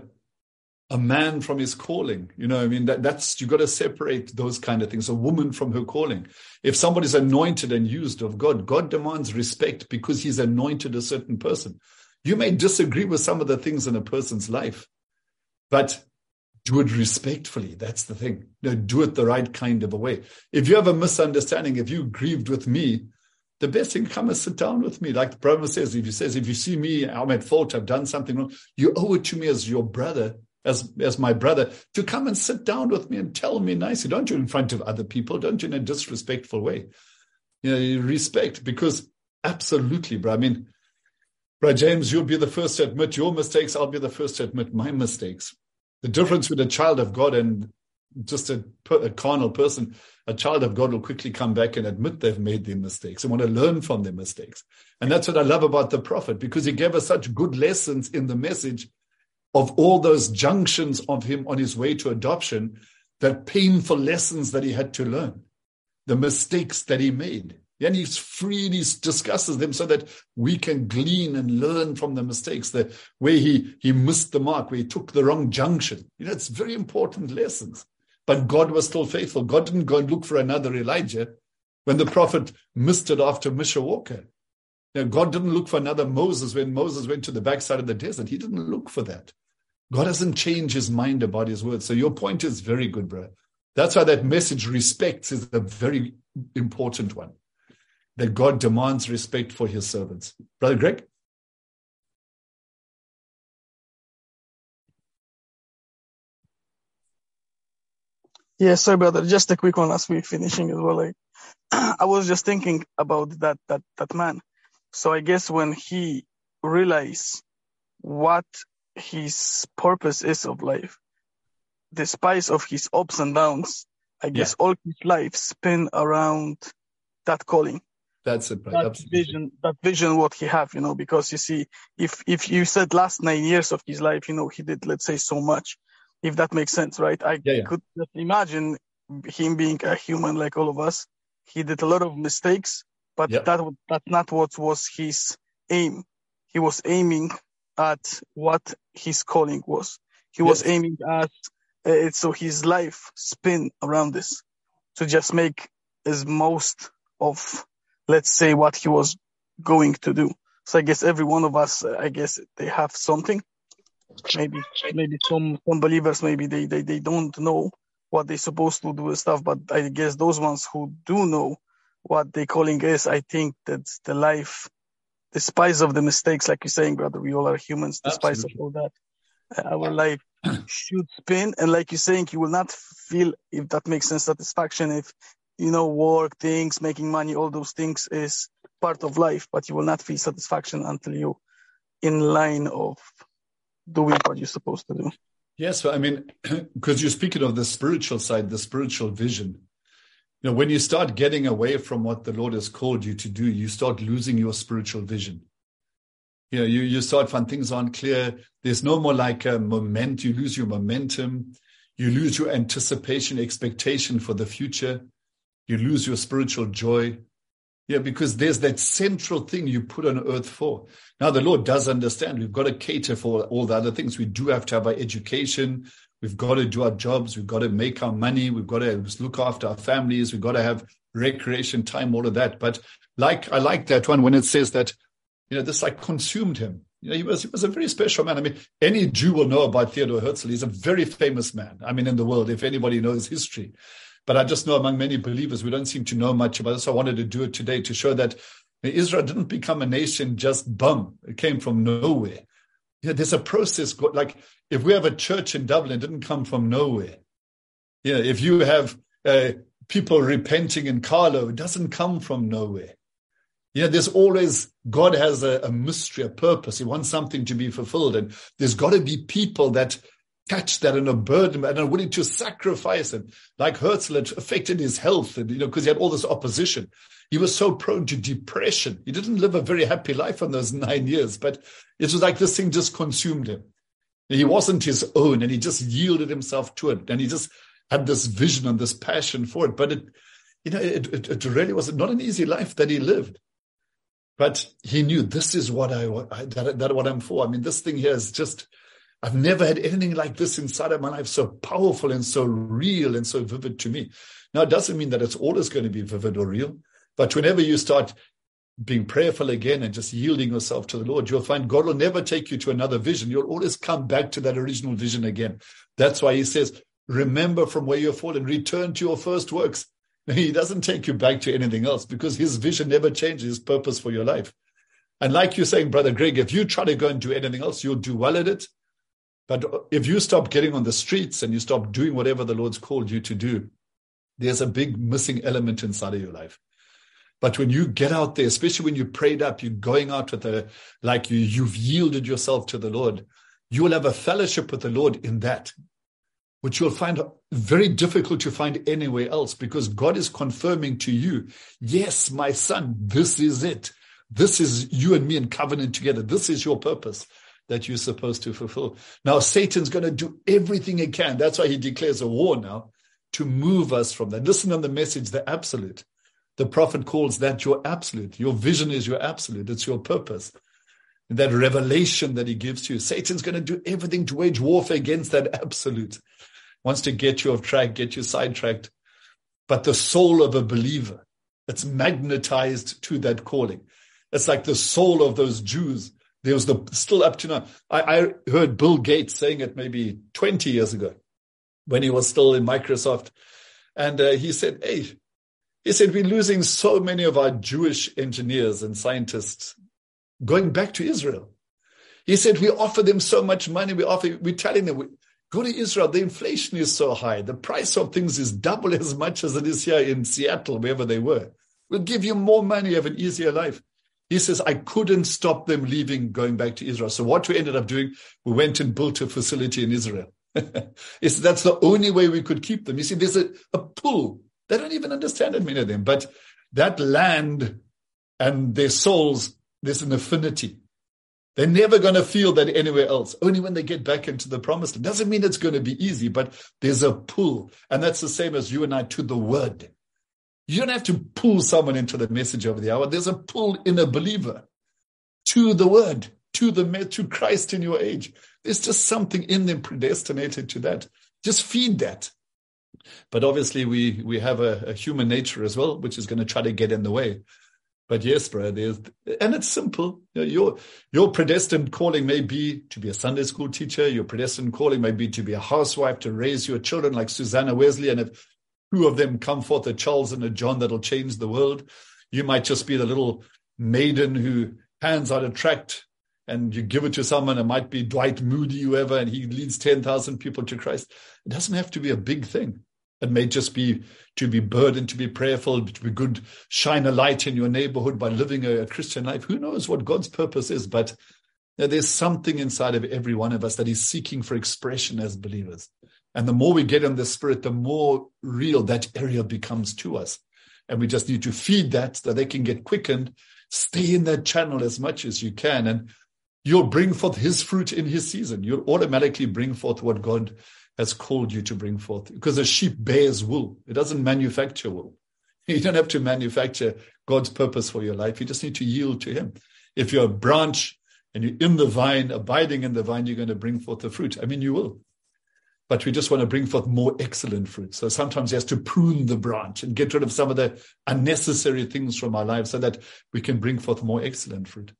B: man from his calling. That's you got to separate those kind of things. A woman from her calling. If somebody's anointed and used of God, God demands respect because he's anointed a certain person. You may disagree with some of the things in a person's life, but do it respectfully. That's the thing. Do it the right kind of a way. If you have a misunderstanding, if you grieved with me, the best thing, come and sit down with me. Like the brother says, if you see me, I'm at fault, I've done something wrong, you owe it to me as your brother, as my brother, to come and sit down with me and tell me nicely. Don't do it in front of other people. Don't do it in a disrespectful way. You respect, because absolutely, bro. I mean, bro, James, you'll be the first to admit your mistakes. I'll be the first to admit my mistakes. The difference with a child of God and just a carnal person, a child of God will quickly come back and admit they've made their mistakes and want to learn from their mistakes. And that's what I love about the prophet, because he gave us such good lessons in the message of all those junctions of him on his way to adoption, that painful lessons that he had to learn, the mistakes that he made. And he freely discusses them so that we can glean and learn from the mistakes, where he missed the mark, where he took the wrong junction. It's very important lessons. But God was still faithful. God didn't go and look for another Elijah when the prophet missed it after Mishawaka. God didn't look for another Moses when Moses went to the backside of the desert. He didn't look for that. God doesn't change his mind about his words. So your point is very good, bro. That's why that message, respect, is a very important one. That God demands respect for his servants. Brother Greg?
E: Yes, sorry, brother. Just a quick one as we're finishing as well. I was just thinking about that man. So I guess when he realized what his purpose is of life, despite of his ups and downs, I guess all his life spent around that calling.
B: That's it, right?
E: That vision, what he have, because you see, if you said last 9 years of his life, he did, let's say, so much. if that makes sense, right? I
B: Yeah.
E: could just imagine him being a human like all of us. He did a lot of mistakes, but that's not what was his aim. He was aiming at what his calling was. He was aiming at so his life spin around this to just make as most of, let's say, what he was going to do. So I guess every one of us, I guess they have something. Maybe some believers, maybe they don't know what they're supposed to do and stuff. But I guess those ones who do know what their calling is, I think that the life, despite of the mistakes, like you're saying, brother, we all are humans, despite of all that, our life should spin. And like you're saying, you will not feel, if that makes sense, satisfaction if, work, things, making money, all those things is part of life, but you will not feel satisfaction until you're in line of doing what you're supposed to do.
B: Yes, I mean, because you're speaking of the spiritual side, the spiritual vision. When you start getting away from what the Lord has called you to do, you start losing your spiritual vision. You start finding things aren't clear. There's no more like a moment. You lose your momentum. You lose your anticipation, expectation for the future. You lose your spiritual joy. Because there's that central thing you put on earth for. Now, the Lord does understand we've got to cater for all the other things. We do have to have our education. We've got to do our jobs. We've got to make our money. We've got to look after our families. We've got to have recreation time, all of that. But I like that one when it says that, this consumed him. He was a very special man. I mean, any Jew will know about Theodor Herzl. He's a very famous man. I mean, in the world, if anybody knows history. But I just know among many believers, we don't seem to know much about this. I wanted to do it today to show that Israel didn't become a nation just bum. It came from nowhere. There's a process. Like if we have a church in Dublin, it didn't come from nowhere. If you have people repenting in Carlo, it doesn't come from nowhere. There's always, God has a mystery, a purpose. He wants something to be fulfilled. And there's got to be people that catch that and are burdened and are willing to sacrifice it. Like Herzl, it affected his health, and because he had all this opposition. He was so prone to depression. He didn't live a very happy life in those 9 years, but it was like this thing just consumed him. He wasn't his own, and he just yielded himself to it. And he just had this vision and this passion for it. But it really was not an easy life that he lived. But he knew this is what what I'm for. I mean, this thing here is just, I've never had anything like this inside of my life, so powerful and so real and so vivid to me. Now, it doesn't mean that it's always going to be vivid or real, but whenever you start being prayerful again and just yielding yourself to the Lord, you'll find God will never take you to another vision. You'll always come back to that original vision again. That's why he says, remember from where you've fallen, return to your first works. He doesn't take you back to anything else because his vision never changes, his purpose for your life. And like you're saying, Brother Greg, if you try to go and do anything else, you'll do well at it. But if you stop getting on the streets and you stop doing whatever the Lord's called you to do, there's a big missing element inside of your life. But when you get out there, especially when you prayed up, you're going out with you've yielded yourself to the Lord, you will have a fellowship with the Lord in that, which you'll find very difficult to find anywhere else, because God is confirming to you, yes, my son, this is it. This is you and me in covenant together. This is your purpose that you're supposed to fulfill. Now, Satan's going to do everything he can. That's why he declares a war now to move us from that. Listen on the message, the absolute. The prophet calls that your absolute. Your vision is your absolute. It's your purpose. And that revelation that he gives to you. Satan's going to do everything to wage warfare against that absolute. Wants to get you off track, get you sidetracked. But the soul of a believer, it's magnetized to that calling. It's like the soul of those Jews. There was still up to now. I heard Bill Gates saying it maybe 20 years ago when he was still in Microsoft. And he said, we're losing so many of our Jewish engineers and scientists going back to Israel. He said, we offer them so much money. We're telling them, go to Israel. The inflation is so high. The price of things is double as much as it is here in Seattle, wherever they were. We'll give you more money, you have an easier life. He says, I couldn't stop them going back to Israel. So what we ended up doing, we went and built a facility in Israel. That's the only way we could keep them. You see, there's a pull. They don't even understand it, many of them. But that land and their souls, there's an affinity. They're never going to feel that anywhere else. Only when they get back into the promised land. Doesn't mean it's going to be easy, but there's a pull. And that's the same as you and I to the word. You don't have to pull someone into the message of the hour. There's a pull in a believer to the word, to Christ in your age. There's just something in them predestinated to that. Just feed that. But obviously we have a human nature as well, which is going to try to get in the way. But yes, bro, and it's simple. Your predestined calling may be to be a Sunday school teacher. Your predestined calling may be to be a housewife, to raise your children like Susanna Wesley. And if two of them come forth, a Charles and a John, that'll change the world. You might just be the little maiden who hands out a tract and you give it to someone. It might be Dwight Moody, whoever, and he leads 10,000 people to Christ. It doesn't have to be a big thing. It may just be to be burdened, to be prayerful, to be good, shine a light in your neighborhood by living a Christian life. Who knows what God's purpose is, but there's something inside of every one of us that is seeking for expression as believers. And the more we get in the Spirit, the more real that area becomes to us. And we just need to feed that so they can get quickened. Stay in that channel as much as you can, and you'll bring forth his fruit in his season. You'll automatically bring forth what God has called you to bring forth, because a sheep bears wool. It doesn't manufacture wool. You don't have to manufacture God's purpose for your life. You just need to yield to him. If you're a branch and you're in the vine, abiding in the vine, you're going to bring forth the fruit. I mean, you will. But we just want to bring forth more excellent fruit. So sometimes he has to prune the branch and get rid of some of the unnecessary things from our lives so that we can bring forth more excellent fruit.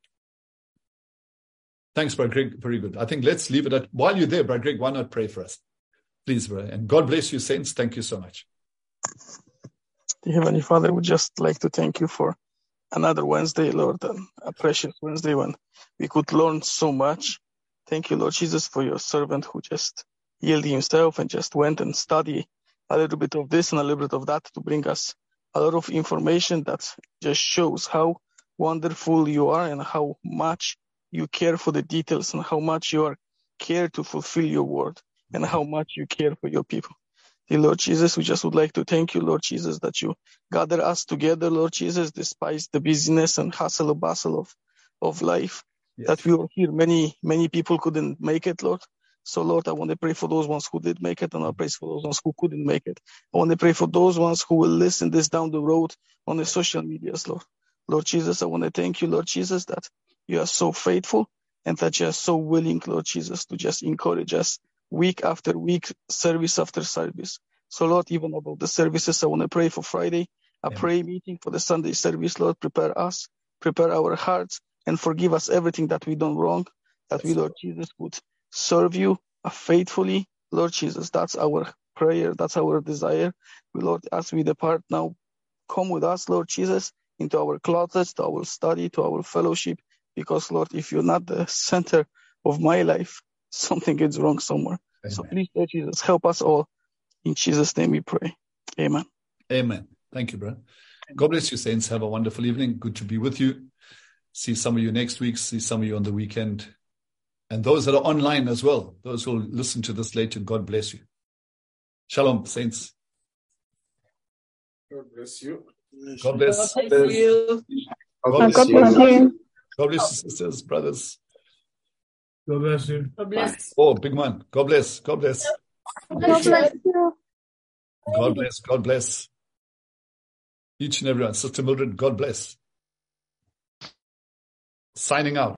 B: Thanks, Brother Greg. Very good. I think let's leave it at, while you're there, Brother Greg, why not pray for us? Please, brother. And God bless you, saints. Thank you so much.
E: Dear Heavenly Father, we would just like to thank you for another Wednesday, Lord, and a precious Wednesday when we could learn so much. Thank you, Lord Jesus, for your servant who just yielded himself and just went and studied a little bit of this and a little bit of that to bring us a lot of information that just shows how wonderful you are and how much you care for the details and how much you are care to fulfill your word and how much you care for your people. Dear Lord Jesus, we just would like to thank you, Lord Jesus, that you gather us together, Lord Jesus, despite the busyness and hustle and bustle of life, yes, that we were here. Many people couldn't make it, Lord. So, Lord, I want to pray for those ones who did make it, and I pray for those ones who couldn't make it. I want to pray for those ones who will listen this down the road on the social medias, Lord. Lord Jesus, I want to thank you, Lord Jesus, that you are so faithful and that you are so willing, Lord Jesus, to just encourage us week after week, service after service. So, Lord, even about the services, I want to pray for Friday, a prayer meeting for the Sunday service. Lord, prepare us, prepare our hearts, and forgive us everything that we done wrong, that we, Lord Jesus, would serve you faithfully. Lord Jesus, that's our prayer, that's our desire. We, Lord, as we depart now, come with us, Lord Jesus, into our closets, to our study, to our fellowship, because, Lord, if you're not the center of my life, something is wrong somewhere. Amen. So please, Lord Jesus, help us all. In Jesus' name we pray. Amen.
B: Amen. Thank you, brother. God bless you, saints. Have a wonderful evening. Good to be with you. See some of you next week. See some of you on the weekend. And those that are online as well, those who will listen to this later, God bless you. Shalom, saints.
A: God bless you.
B: God bless.
F: God bless you.
B: God bless you. God bless you, sisters, brothers.
G: God bless you.
F: God bless.
B: Oh, big man. God bless. God bless.
F: God bless you.
B: God bless. God bless. Each and everyone. Sister Mildred, God bless. Signing out.